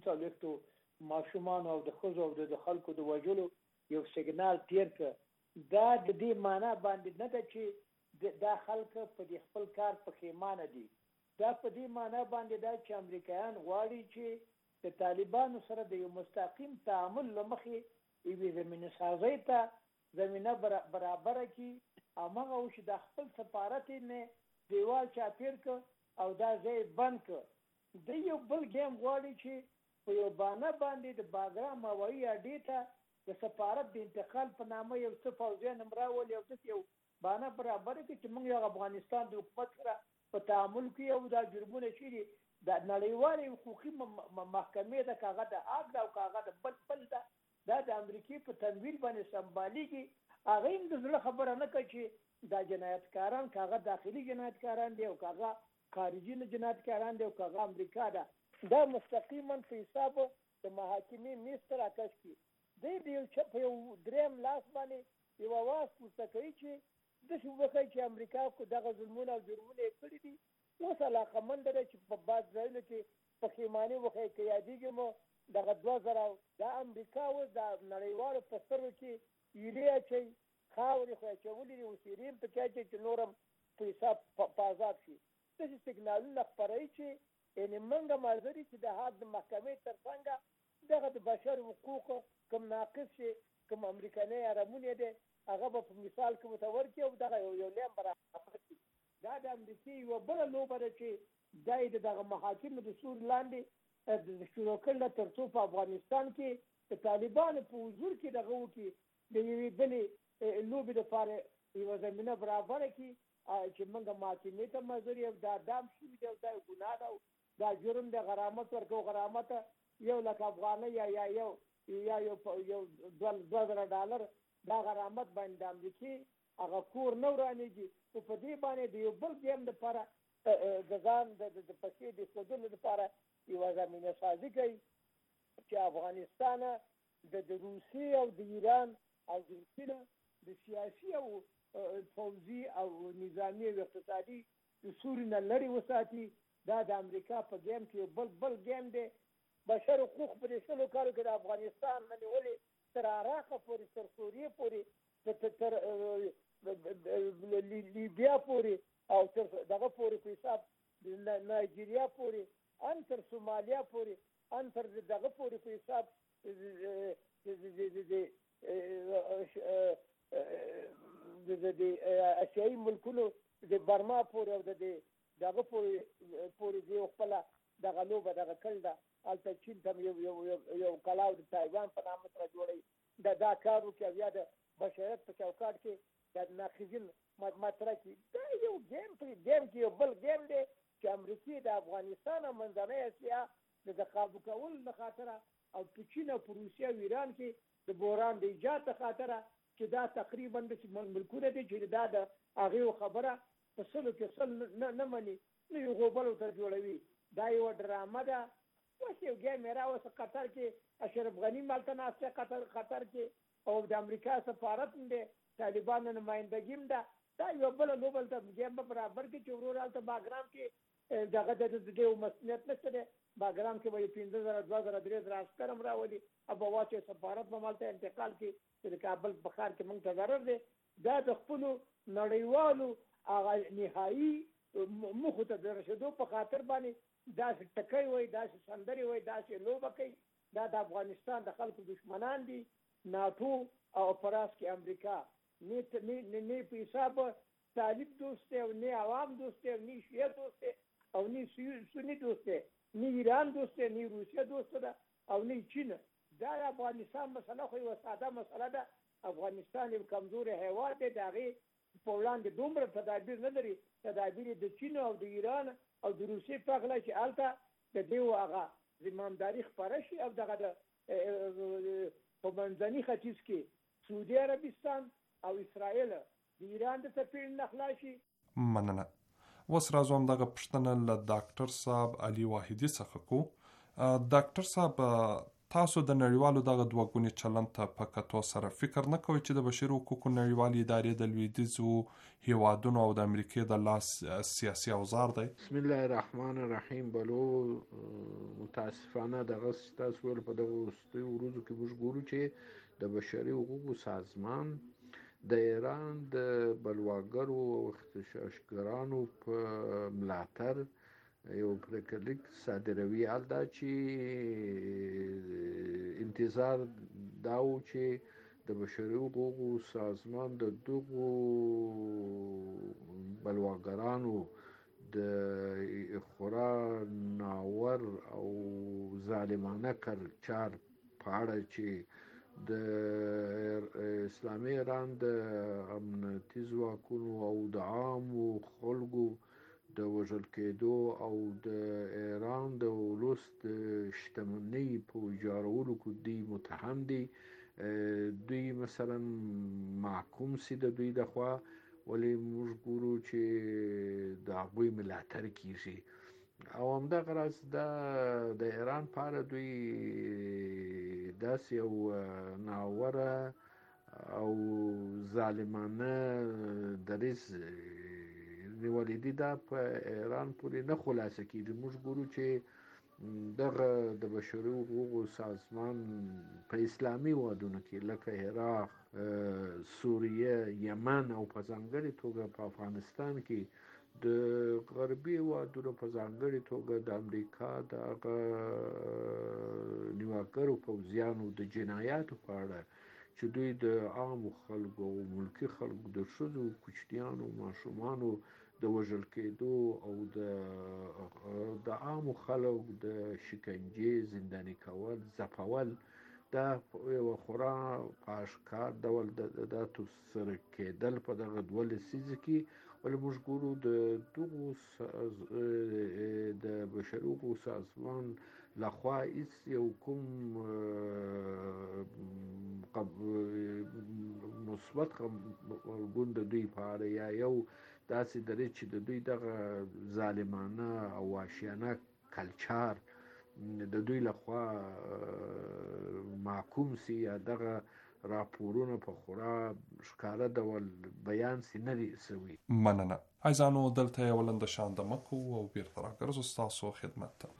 45 ماشومانو او د ښځو او د خلکو د وژلو یو سیګنال تیر کړ. دا د دې معنا باندې نه ده چې دا خلک په دې خپل کار پښیمانه دي. دا په دې معنا باندې ده چې امریکایان غواړي چې د طالبانو سره د یو مستقیم تعامل له مخې یوې زمینه سازۍ ته زمینه برابره کړي. هماغه و چې د خپل سفارت نه دیوال چاپیر کړ او دا ځای بند کړ. د یو بل ګیم غواړي چې په یو بانه باندې د باګرام هوایي اډې ته د سفارت د انتقال په نامه یو څه پوځیان هم راولي او داسې یو بانه برابره کړي چې موږ یو افغانستان د حکومت سره په تعامل کې او دا جرمونه شي د نړیوالې حقوقي محکمې د کاغه د حق او کاغه د بل دا د امریکای په تنویل باندې سمبالیږي. هغه هم د زړه خبره نه کوي چې دا جنایتکاران کاغه داخلي جنایتکاران دي او کاغه خارجي جنایتکاران دي او کاغه امریکا ده. دا مستقیما په حساب د محاکمې میستر راکش کی د یو دریم لاس باندې یو واس پورته کوي چې د شو وکړي چې امریکا کو دغه ظلمونه او جرمونه کړی دي. اوس علاقمند دی چې په بعض ځایونو کې پښیماني وکړي کې یادېږي مو دغه 2000 د امریکا او د نړیوالو په سترګو کې ایریا چې خاورې خو اچولي دي اوس یې په کې چې نورم په حساب په آزاد شي. داسې سیګنالونه خپروي چې یعنې موږ معذري چې د حد محکمې تر څنګ دغه د بشر حقوقو کوم ناقص شي کوم امریکایي ارمونې دی هغه به په مثال کې متور کې او دغه یو لیم برابر کړي. دا د امریکای یوه بله لوبه ده چې دا یې دغه محاکمو د سور لاندې د شروع کړله تر څو په افغانستان کې د طالبانو په حضور کې دغه وکړي د یوې بلې لوبې دپاره یوه زمینه برابره کړي چې موږ محاکمې ته معذور یو دا دام شوي دی او دا یو ګناه ده او دا جرم دی غرامت ورکوو غرامت 1,00,000 افغانۍ یا یو $2,000 دا غرامت باندې د امریکای هغه کور نه ورانېږي خو په دې باندې د یو بل ګیم دپاره د ځان د پښې د ایښودلو دپاره یوه زمینه سازي کوي چې افغانستان د روسیې او د ایران او د چین د سیاسي او پوځي او نظامي او اقتصادي د سوري نه لرې وساتي. دا د امریکا په ګیم کې یو بل ګیم دی. بشر حقوق په دې 100 کالو کې د افغانستان نه نیولې تر عراق پورې تر سوریې پورې تر لیبیا پورې او تر دغه پورې په حساب د نایجیریا پورې ان تر سومالیا پورې ان تر دغه پورې په حساب د اسیایي ملکونو د برما پورې او د دغه پورې د خپل دغه لوبه دغه کړل ده. هلته چین ته یو کلاو د تایوان په نامه سره جوړوي دا کار وکړي او یا د بشریت په چوکاټ کې د ناقضین مطرح کړي. دا یو ګیم کې یو بل ګیم دی چې امریکای د افغانستان او منځنۍ اسیا د قابو کولو له خاطره او په چین او په روسیه او ایران کې د بحران د ایجاد له خاطره چې دا تقریبا د ملکونه دي چې دا د هغې خبره په سلو کې نه مني نه یو غوبل ورته جوړوي. دا یوه ډرامه ده. اوس یو ګیم یې راوسته قطر کې اشرف غني مالته ناست دی قطر کې او د امریکا سفارت هم دی طالبانو نمایندګي هم ده. دا یوه بله لوبه دلته ګیم به برابر کړي چې ورور هلته باګرام کې دغه د دې مسؤلیت نشته دی. باګرام کې به یې 15,000 2,000 3,000 عسکر هم راولي او به واچوي سفارت به مالته انتقال کړي چې د کابل په ښار کې موږ ته ضرر دی. دا د خپلو نړیوالو هغه نهایي موخو ته د رسېدو په خاطر باندې داسې ټکی وایي داسې سندرې وایي داسې لوبه کوي. دا د افغانستان د خلکو دشمنان دي. ناټو او پراس کې امریکا نه په حساب طالب دوست دی او نه عوام دوست دی او نه شیعه دوست دی او نه سني دوست دی نه ایران دوست دی نه روسیه دوست ده او نه چین. دا د افغانستان مسله خو یوه ساده مسله ده. افغانستان یو کمزوری هیواد دی. د هغې په وړاندې دومره تدابیر نه لري. تدابیر د چین او د ایران او د روسیې په هکله چې هلته د دې هغه زمامداري خپره شي او دغه د په منځني ختیځ کې سعودي عربستان او اسرائیل د ایران د څپېړې نه خلاص شي. مننه. اوس راځو همدغه پوښتنه له ډاکټر صاحب علي واحدي څخه کوو. ډاکټر صاحب تاسو د نړیوالو دغه دوه ګونې چلند ته په کتو سره فکر نه کوئ چې د بشري حقوقو نړیوالې ادارې د لویدیځو هیوادونو او د امریکې د لاس سیاسي اوزار دی؟ بسم الله الرحمن الرحیم. بلو متاسفانه دغه ستاسو ویل په دغه وروستیو ورځو کې موږ ګورو چې د بشري حقوقو سازمان د ایران د بلواګرو او اختشاشګرانو په ملاتړ یو پریکړلیک صادروي. حال دا چې انتظار دا و چې د بشري حقوقو سازمان د دغو بلواګرانو د خورا ناور او ظالمانه کړچار په اړه چې د اسلامي ایران د امنیتي ځواکونو او د عامو خلکو د وژل کېدو او د ایران د ولس د شتمنۍ په ویجاړولو کې دوی متهم دي. دوی مثلا محکوم سي د دوی لخوا، ولې موږ ګورو چې د هغوی ملاتړ کیږي. او همدغه راز د ایران په اړه دوی داسې یو ناوړه او ظالمانه دریځ نیولې دي، دا په ایران پورې نه خلاصه کېږي. موږ ګورو چې دغه د بشري حقوقو سازمان په اسلامي هېوادونو کې لکه عراق، سوریه، یمن او په ځانګړې توګه په افغانستان کې د غربي هېوادونو په ځانګړې توګه د امریکا د هغه نیواکګرو پوځیانو د جنایاتو په اړه چې دوی د عامو خلکو او ملکي خلکو د ښځو، کوچنیانو، ماشومانو د وژل کېدو او د عامو خلکو د شکنجې، زنداني کول، ځپول، دا یو خورا په اشکار ډول دا ترسره کېدل په دغه دوه لسیزه کې. ولې موږ ګورو د دغو د بشري حقوقو سازمان لخوا هیڅ یو کوم مثبت غبرګون د دوی په اړه یا یو داسې دریځ چې د دوی دغه ظالمانه او وحشیانه کلچر د دوی لخوا محکوم سي یا دغه راپورونه په خورا ښکاره ډول بیان سي نه دي سوي. مننه. عزیزانو، دلته یو لنډه شاندمه کوو او بیرته راګرځو ستاسو خدمت ته.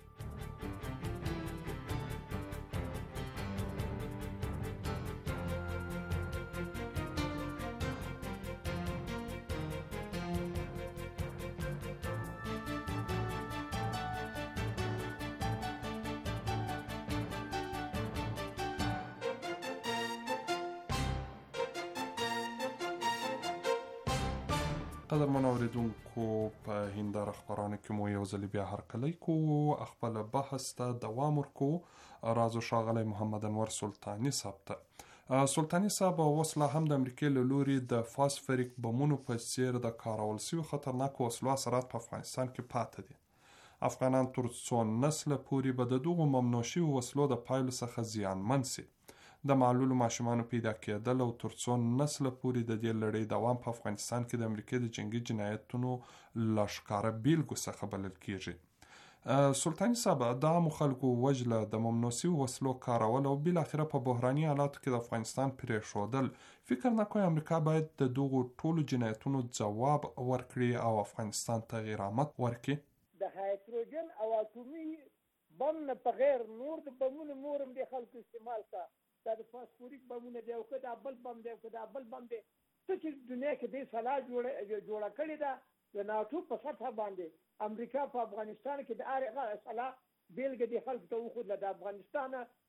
قدرمن اوریدونکو، په هنداره خپرانه کې مو یو ځل بیا هرکلی کوو، خپل بحث ته دوام ورکوو. راځو ښاغلی محمد انور سلطاني صاحب ته. سلطاني صاحب، اوس لا هم د امریکې له لوري د فاسفریک بمونو په څیر د کارول شویو خطرناکو وسلو اثرات په افغانستان کې پاتې دي. افغانان تر څو نسله پورې به د دغو ممنوع شویو وسلو د پایلو څخه زیانمن سي. د معلولو ماشومانو پیدا کېدل او تر څو نسله پورې د دې لړۍ دوام په افغانستان کې د امریکې د جنگي جنایتونو له ښکاره بیلګو څخه بلل کېږي. سلطاني صاحب، د عامو خلکو وژله، د ممنوع شویو وسلو کارول او بالاخره په بحراني حالاتو کې د افغانستان پرېښودل، فکر نه کوئ امریکا باید د دغو ټولو جنایتونو ځواب ورکړي او افغانستان ته غرامت ورکړي؟ د هایدروجن او اټومي بم نه په غیر نور د بمونو نورم د خلکو استعمال کا، دا د فاسفوریک بمونه دی او که دا بل بم دی او که دا بل بم دی، څه چې دنیا کې دې سلاح جوړه کړې ده د ناټو په سطحه باندې. امریکا په افغانستان کې د هغه سلاح بیلګه د خلکو ته وښودله. د افغانستان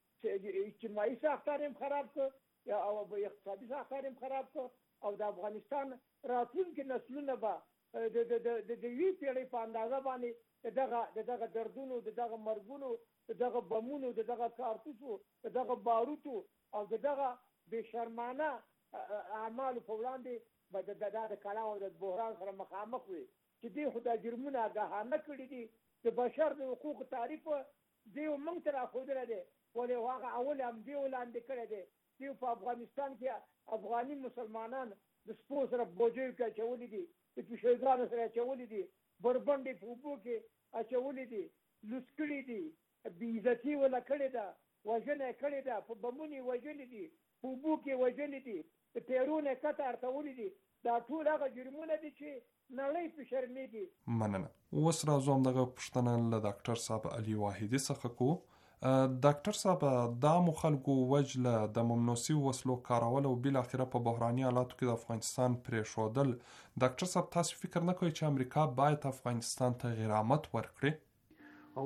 اجتماعي ساختار یې خراب کړ او اقتصادي ساختار یې خراب کړ او د افغانستان راتلونکي نسلونه به د یوې پیړۍ په اندازه باندې د دغه دردونو، د دغه مرګونو، د دغه بمونو، د دغه کارتوسو، د دغه باروتو او د دغه بې شرمانه اعمالو په وړاندې به د کلا او د بحران سره مخامخ وي چې دوی خو دا جرمونه آګاهانه کړي دي. د بشر د حقوقو تعریف دوی موږ ته راښودلی دی، ولې هغه اول هم دوی وړاندې کړی دی. دوی په افغانستان کې افغاني مسلمانان د سپو سره بوجیو کې اچولي دي، د پیشوګانو سره اچولي دي، بربنډې په اوبو کې اچولي دي، لوڅ کړي دي، بېعزتي وله کړې ده، وژنه یې کړې ده، په بمونو یې وژلي دي، په اوبو کې یې وژلي دي، د ټیرونه یې کته اړتولي دي. دا ټول هغه جرمونه دي چې نړۍ په شرمېږي. مننه. اوس راځو همدغه پوښتنه له ډاکټر صاحب علي واحدي څخه کوو. ډاکټر صاحب، د عامو خلکو وژله، د ممنوع شویو وسلو کارول او بالاخره په بحراني حالاتو کې د افغانستان پرېښودل، ډاکټر صاحب تاسو فکر نه کوئ چې امریکا باید افغانستان ته غرامت ورکړي؟ او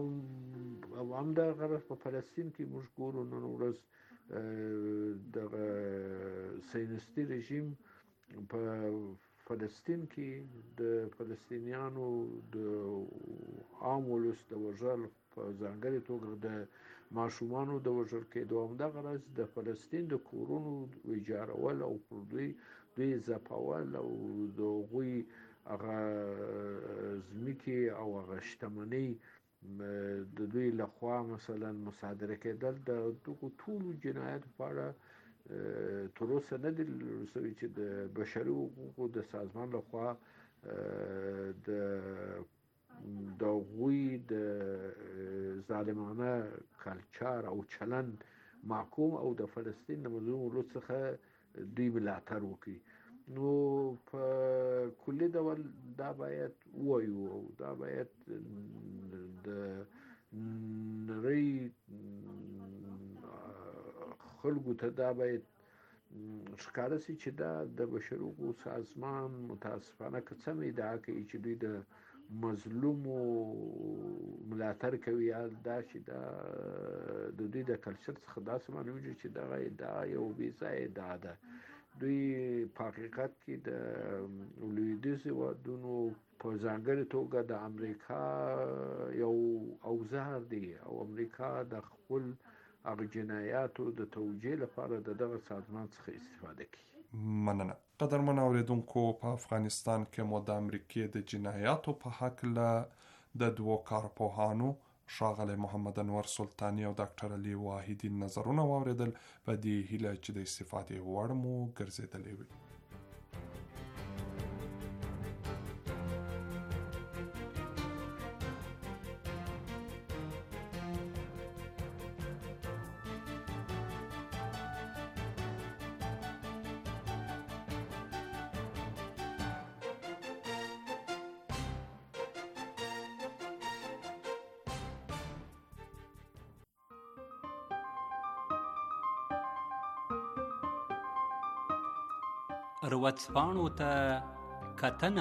همدغه غرض په فلسطین کې موږ ګورو نن ورځ دغه سینستي رژیم په فلسطین کې د فلسطینیانو د عام ولس د وژل په ځانګړې توګه د ماشومانو د وژل کېدو، همدغه راز د فلسطین د کورونو ویجاړول او پر دوی ځپول او د هغوی هغه ځمکې او هغه شتمنۍ د دوی لخوا مثلا مصادره کېدل، د دغو ټولو جنایاتو په اړه تر اوسه نه دي رسوي چې د بشري حقوقو د سازمان لخوا د هغوی د ظالمانه کلچر او چلند محکوم او د فلسطین د مظلوم ولس څخه دوی ملاتړ وکړي. نو په کلي ډول دا باید ووایو او دا باید د نړۍ خلکو ته دا باید ښکاره شي چې دا د بشري حقوقو سازمان متاسفانه که څه هم ادعا کوي چې دوی د مظلومو ملاتړ کوي، یا دا چې دا د دوی د کلچر څخه داسې معلومیږي چې دغه ادعا یو بېځایه ادعا ده. دوی په حقیقت کې د لویدیځ هېوادونو په ځانګړې توګه د امریکا یو اوزار دی او امریکا د خپل هغه جنایاتو د توجیه لپاره د دغه سازمان څخه استفاده کوي. مننه. قدرمن اوریدونکو، په افغانستان کې مو د امریکې د جنایاتو په هکله د دوو کارپوهانو ښاغلی محمد انور سلطاني او ډاکټر علي واحدي نظرونه واورېدل. په دې هیله چې د استفادې وړ مو ګرځېدلی وي. ورځپاڼو ته کتنه.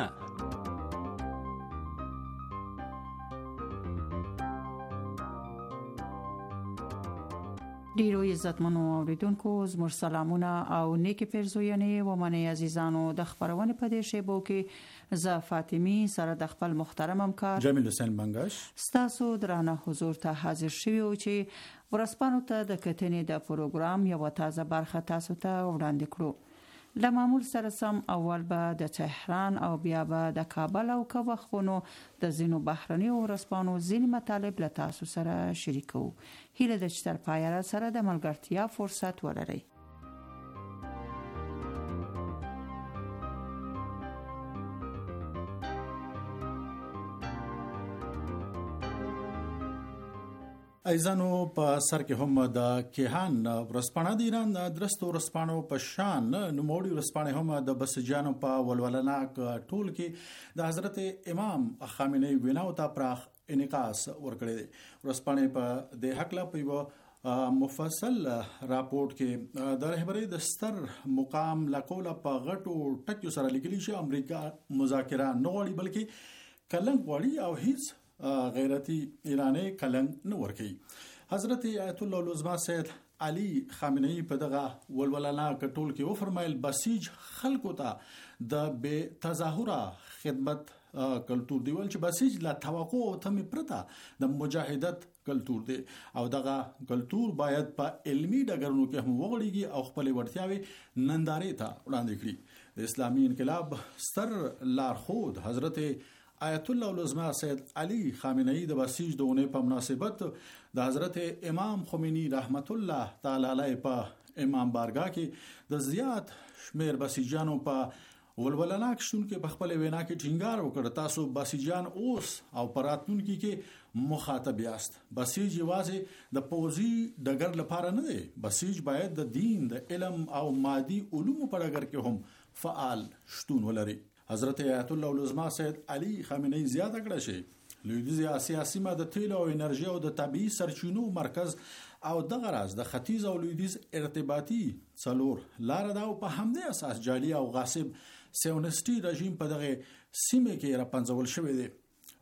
ډیرو عزتمنو اوریدونکو، زموږ سلامونه او نیکی پیرزوینې ومنئ عزیزانو. د خبرونې په دې شیبو کې زه فاطمی سره د خپل محترم همکار جمیل حسین بنگش ستاسو درانه حضور ته حاضر شوی او چې ورځپاڼو ته د کتنې د پروګرام یو تازه برخه تاسو ته وړاندې کړو. له معمول سره سم اول به د تهران او بیا به د کابل او کوخونو د ځینو بهرني ورځپاڼو ځینې مطالب له تاسو سره شریکو. هیله ده چې تر پایه سره د ملګرتیا فرصت ولرئ. ایزانو په سر کې هم د کیهان ورځپاڼه د ایران د درستو ورځپاڼو په شان نوموړي ورځپاڼه هم د بسجانو په ولولناک ټول کې د حضرت امام خامنه‌ای ویناو ته پراخ انعکاس ورکړی دی. ورځپاڼه په د حق لا په مفصل راپورټ کې د رهبری د ستر مقام لکوله په غټو ټکیو سره لیکلي چې امریکا مذاکره نه غواړي بلکې کلنګ غواړي او هیڅ غیرتی ایرانی کلنګ نه ورکي. حضرت آیت الله العظمى سید علي خامنه‌ای په دغه ولولنا کټول کې و فرمایل بسیج خلکو ته د بے تظاهره خدمت کلتور دی، ول چې بسیج لا توقع او تم پرتا د مجاهدت کلتور دی او دغه کلتور باید په علمی ډګرونو کې هم وغړیږي او خپل ورتیاوي نندارې ته وړاندې کړي. د اسلامي انقلاب ستر لارښود حضرت آیت الله العظمى سید علي خامنه‌ای د بسیج دونه په مناسبت د حضرت امام خمینی رحمت الله تعالی علیه په امام بارگاه کې د زیات شمیر بسیجانو په ولولناک شون کې په خپل وینا کې ټینګار وکړ تاسو بسیجان اوس او پراتونکو کې مخاطب یاست. بسیج یوازې د پوزي ډګر لپاره نه دی، بسیج باید د دین د علم او مادي علومو په ډګر کې هم فعال شتون ولري. حضرت آیت الله العظمى سید علي خامنه‌ای زیاته کړه چې لویدیځ اسیا سیمه د تیل او انرژي او د طبيعي سرچینو مرکز او دغه راز د ختیځ او لویدیځ ارتباطي څلور لار دا او په همدې اساس جعلي او غاصب سیونسټي رژیم په دغه سیمه کې راپنځول شوی دی.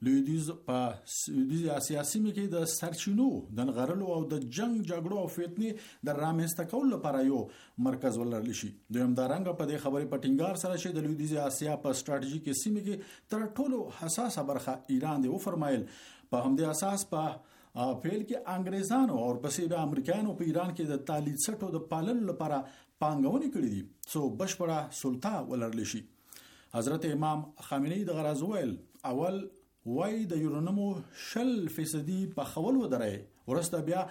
لویدیز په سویدي اسیا سیمه کې د سرچینو د نغرلو او د جنگ جګړو او فتنې د رامنځته کولو لپاره یو مرکز ولرل شي. دویم دا رنګ په دې خبرې په ټینګار سره چې د لویدیز اسیا په سټریټیژیک سیمه کې تر ټولو حساسه برخه ایران دی وفرمایل. په همدې اساس په پیل کې انګریزانو او پسې به امریکایانو په ایران کې د تالید سټو د پاللو لپاره پانګونې کړې دي څو بشپړه سلطه ولرل شي. حضرت امام خامنه‌ای د غرض ویل اول وای د یورانیمو 0% په خول ودرای ورسته بیا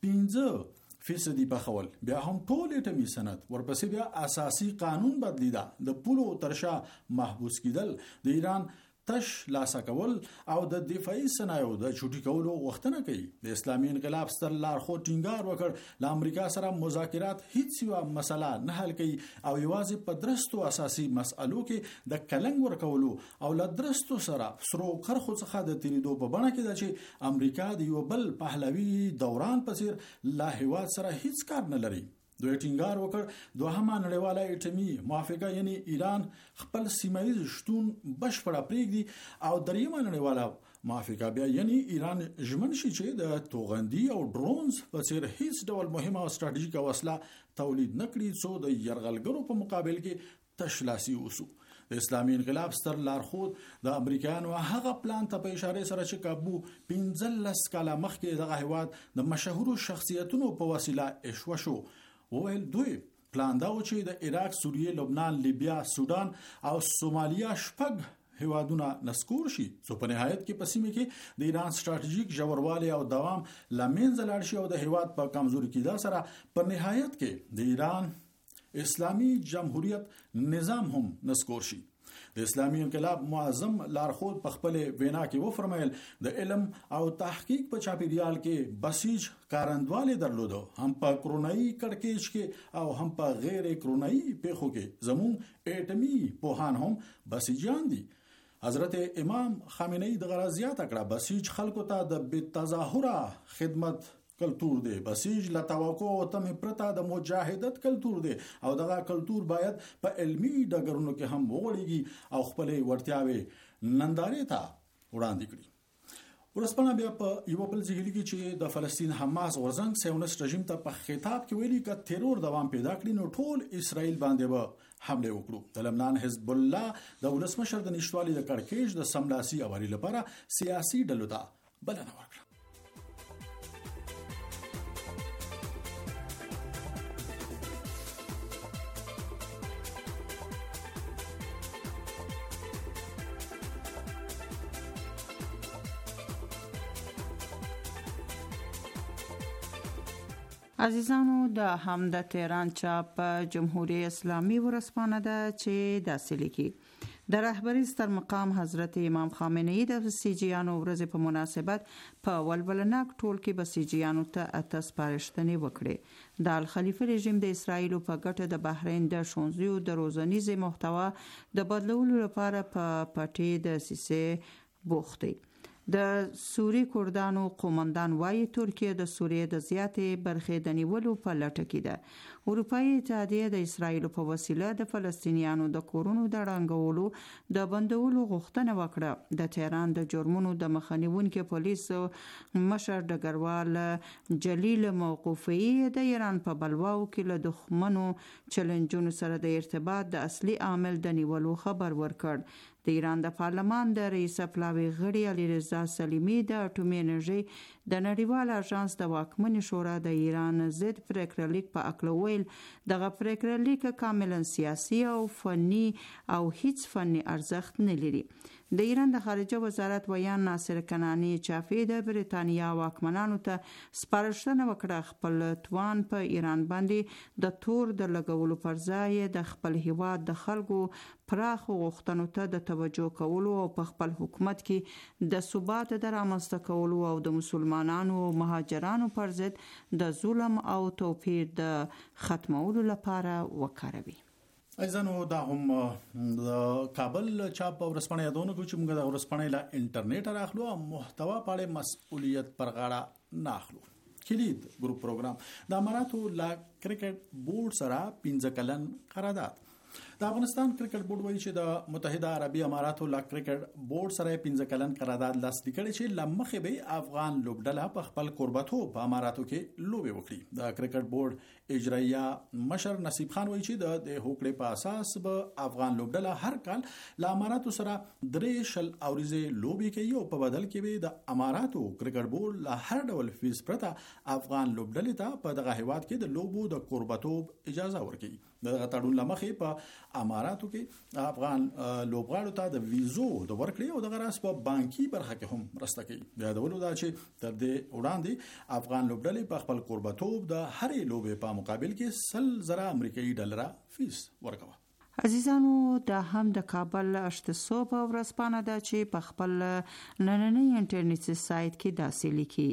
15% په خول بیا هم ټول اټومي صنعت ورپسې بیا اساسي قانون بدلیدا د پولو ترشا محبوس کیدل د ایران تش لاسا کول او د دفاعي صنایعو د چوټي کولو غوښتنه کوي. د اسلامي انقلاب ستر لارښود ټینګار وکړ له امریکا سره مذاکرات هیڅ یو مسله نه حل کوي او یوازې په درستو اساسي مسالو کې د کلنګ ورکولو او له درستو سره سرو خرخو څخه د تیریدو په بڼه کې ده چې امریکا د یو بل پهلوي دوران په څیر لا هیواد سره هیڅ کار نه لري. دوی ټینګار وکړ دوهمه نړیواله اټومي موافقه یعنی ایران خپل سیمایي شتون بشپړه پریږدي او دریمه نړیواله موافقه بیا یعنی ایران ژمن شي چې د توغندي او ډرونز په څیر هیڅ ډول مهمه او ستراتیژیکه وسله تولید نکړي څو د یرغلګرو په مقابل کې تشلاسي وسو. د اسلامي انقلاب ستر لارښود د امریکایانو هغه پلان ته په اشاره سره چې کابو 15 کاله مخکې دغه هیواد د مشهورو شخصیتونو په وسیله اشوا شو. ویل دوی پلان دا و چې د عراق، سوریه، لبنان، لیبیا، سودان او سومالیا شپږ هیوادونه نسکور شي څو په نهایت کې په سیمه کې د ایران ستراتیژیک ژوروالی او دوام لمنځه لاړ شي او د هیواد په کمزوري کېدا سره په نهایت کې د ایران اسلامی جمهوریت نظام هم نسکور شي. د اسلامي انقلاب معظم لارښود په خپل وینا کې وفرمایل د علم او تحقیق په چاپیریال کې بسیج کارندواله درلوده هم په کرونایي کڑکېچ کې او هم په غیر کرونایي پیښو کې زمون اټومي پوهان هم بسیجان دي. حضرت امام خامنه‌ای د غرضیات کړه بسیج خلکو ته د بتظاهره خدمت کلتور دی. بسیج لا توقع او تم پرتا د مجاهدت کلتور دی او دغه کلتور باید په علمي ډګرونو کې هم وغوړيږي او خپل ورتیاوي نندارې ته وړاندې کړي. ورسپانه بیا په یو بل ځای کې چې د فلسطین حماس ورزنګ سیونست رژیم ته په خطاب کې ویلي ک ترور دوام پیدا کړي نو ټول اسرائیل باندې به حمله وکړو. د لبنان حزب الله د ولسمشر د نشټوالي د کڑکېچ د سملاسي اواري لپاره سیاسي ډلو ته بلنه ورکړه. عزیزانو د همد تهران چاپ جمهوریت اسلامی ورسپانه ده چې داسې لیکي د رهبری ستر مقام حضرت امام خامنه‌ای د بسیجیانو ورځ په مناسبت په ولولناک ټول کې بسیجیانو ته سپارښتنې وکړې. د الخلیفه رژیم د اسرایل په ګټه د بحرین د شونزیو د روزنیزه محتوا د بدلولو لپاره په پټې د سیسه بوختي. د سوری کردانو قومندان وايي ترکیه د سوریه د زیاتې برخې د نیولو په لټه کې ده. اروپایي اتحادیه د اسرایل په وسیله د فلسطینیانو د کورونو د ړنګولو د بندولو غوښتنه وکړه. د تهران د جرمونو د مخنیوونکو پولیس مشر ډګروال جلیل موقوفي د ایران په بلواو کې له دښمنو چیلنجونو سره د ارتباط د اصلي عامل د نیولو خبر ورکړ. د ایران د پارلمان د رئیس پلاوی غړي علیرضا سلیمی د اټومي انرژي د نړیوال اژانس د واکمن شورا د ایران ضد پریکړلیک په اکل ویل دغه پریکړلیک کاملا سیاسي او فني او هیڅ فني ارزښت نه لري. د ایران د خارجه وزارت ویان ناصر کنانی چافي د بریتانیا واکمنانو ته سپارښتنه وکړه خپل توان په ایران باندې د تور د لګولو پر ځای د خپل هیواد د خلکو پراخ غوښتنو ته د توجه کولو او په خپل حکومت کې د ثبات د رامنځته کولو او د مسلمانانو او مهاجرانو پر ضد د ظلم او توپیر د ختمولو لپاره وکاروي. ایزانو دا هم د کابل چاپ ورسپانه یادونه کوي چې موږ د ورسپانه له انټرنیټ راخلو او محتوا په مسؤلیت پر غاړه ناخلو. کلید ګروپ پروګرام د اماراتو لا کرکټ بورډ سره 15 کلن قرارداد د افغانستان کرکټ بورډ وایي چې د متحده عربي اماراتو لا کرکټ بورډ سره 15 کلن قرارداد لاسلیک کړي چې لمخې به افغان لوبډله په خپل قربتوب په اماراتو کې لوبي وکړي. د کرکټ بورډ اجرایه مشر نصیب خان وایي چې د هوکړې په اساس به افغان لوبډله هر کال له اماراتو سره 3 اوريزه لوبي کوي او په بدل کې به د اماراتو کرکټ بورډ له هر ډول فیس پرته افغان لوبډلې ته په دغه هیواد کې د لوبو د قربتوب اجازه ورکړي. دغه تړون لمخې په اماراتو کې افغان لوبغاړو ته د ویزو د ورکړې او د غراس په بانکي برخه کې هم مرسته کوي. یادولو دا چې تر دې وړاندې افغان لوبډلې په خپل قربتوب د هرې لوبې په مقابل کې 100,000 امریکایي ډالر فیس ورکوه. عزیزانو دا هم د کابل 800 په ورځپاڼه ده چې په خپل نننۍ انټرنیټي سایت کې داسې لیکي: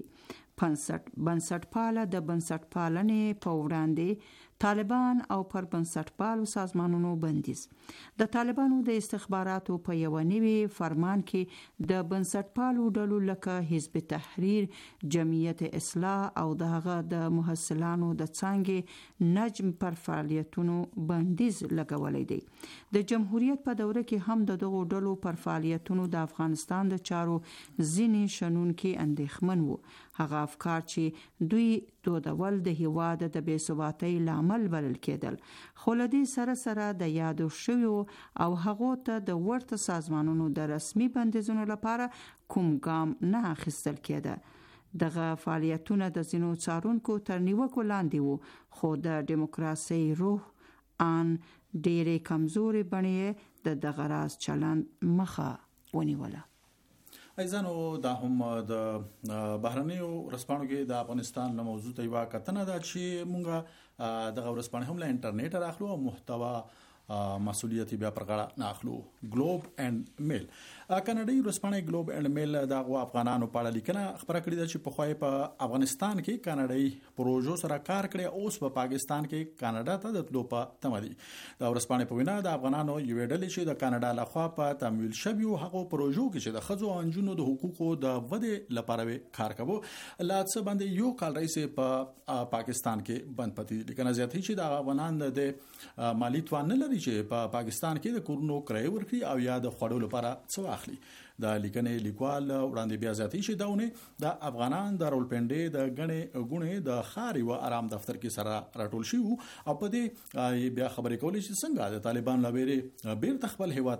بنسټپاله د بنسټپالنې په وړاندې طالبان او پر بنسټپالو سازمانونو بندیز. د طالبانو د استخباراتو په یو نوي فرمان کې د بنسټپالو ډلو لکه حزب تحریر، جمعیت اصلاح او دغه د محصلانو د څانګې نجم پر فعالیتونو بندیز لګولې دی. د جمهوریت په دوره کې هم د دغو ډلو پر فعالیتونو د افغانستان د چارو ځینې شنونکي اندېښمن وو. هغه افکار چې دوی دودول د هیواد د بېثباتۍ لامل بلل کېدل، خو له دې سره سره د یادو شویو او هغو ته د ورته سازمانونو د رسمي بندیزونو لپاره کوم ګام نه اخیستل کېده. دغه فعالیتونه د ځینو څارونکو تر نیوکو لاندې وو، خو د دیموکراسۍ روح ان ډېرې کمزورې بڼې د دغه راز چلند مخه ونیوله. ایزانو دا هم د بهرنیو ورځپاڼو کې د افغانستان له موضوع ته یوه کتنه ده چې مونږ دغه ورځپاڼې هم له انټرنیټ راخلو او محتوا مسؤلیت بیا پر غاړه نه اخلو. ګلوب اینڈ میل کاناډایي ورځپاڼه ګلوب اینڈ میل د افغانانو په اړه لیکنه خبره کړې ده چې په خوای په افغانستان کې کاناډایي پروژو سره کار کړي، اوس په پاکستان کې کاناډا ته د تلو په تمه دي. د ورځپاڼې په وینا د افغانانو یوې ډلې چې د کاناډا لخوا په تمویل شویو هغو پروژو کې چې د ښځو او نجونو د حقوقو د ودې لپاره کار کوي لا څه باندې یو کال راځي په پاکستان کې بند پاتې. لیکنه زیاتې چې د افغانان د مالی توان نه لري چې په پاکستان کې د کورونو کرایه ورکړي او یا د خوړو لپاره څه واخلي. د لیکنې لیکوال وړاندې بیا زیاتې چې داونه د افغانان د رولپنډې د غونې د خاري و آرام دفتر کې سره راټول شي او په دې بیا خبرې کولې چې څنګه د طالبان لپاره بیرته خپل هیوا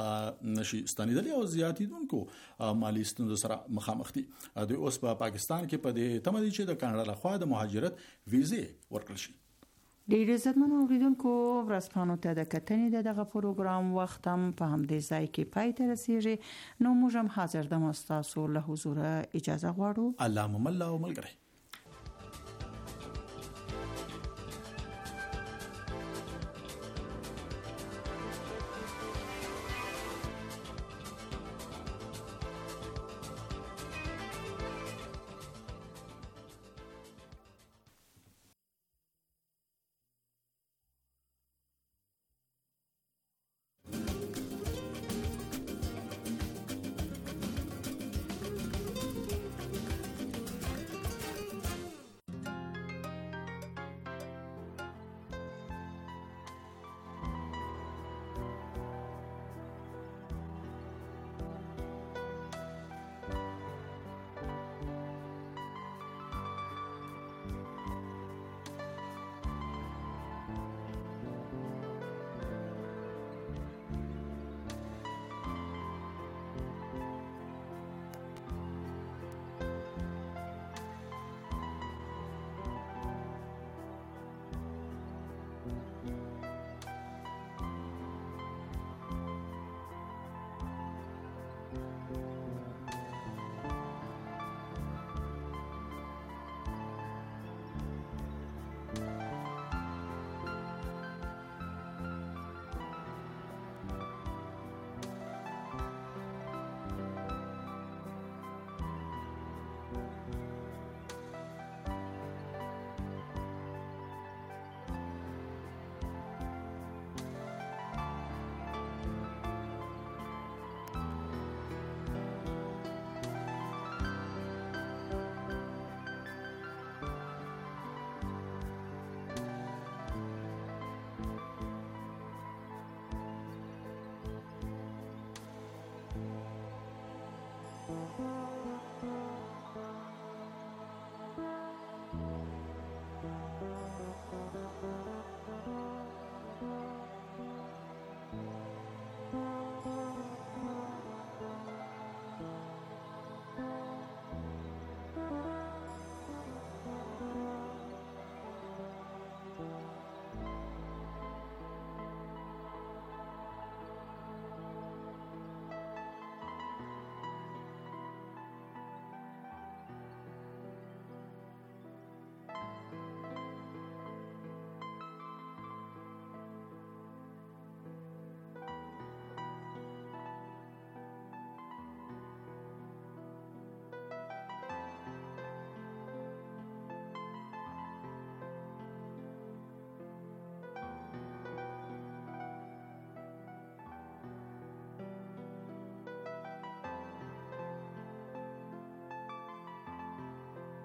ته نشي ستنیدل او زیاتیدونکو مالی ستونزو سره مخامخ دي. د اوس په پاکستان کې په دې تمه دي چې د کاناډا لخوا د مهاجرت ویزې ورکړل شي. ډیر عزتمن اوریدونکو، ورځپاڼو ته د کتنې دغه پروګرام وخت هم په همدې ځای کې پای ته رسیږي. نو موږ هم حاضر د مستاسو له حضور اجازه غواړو. الله ممل او ملګری.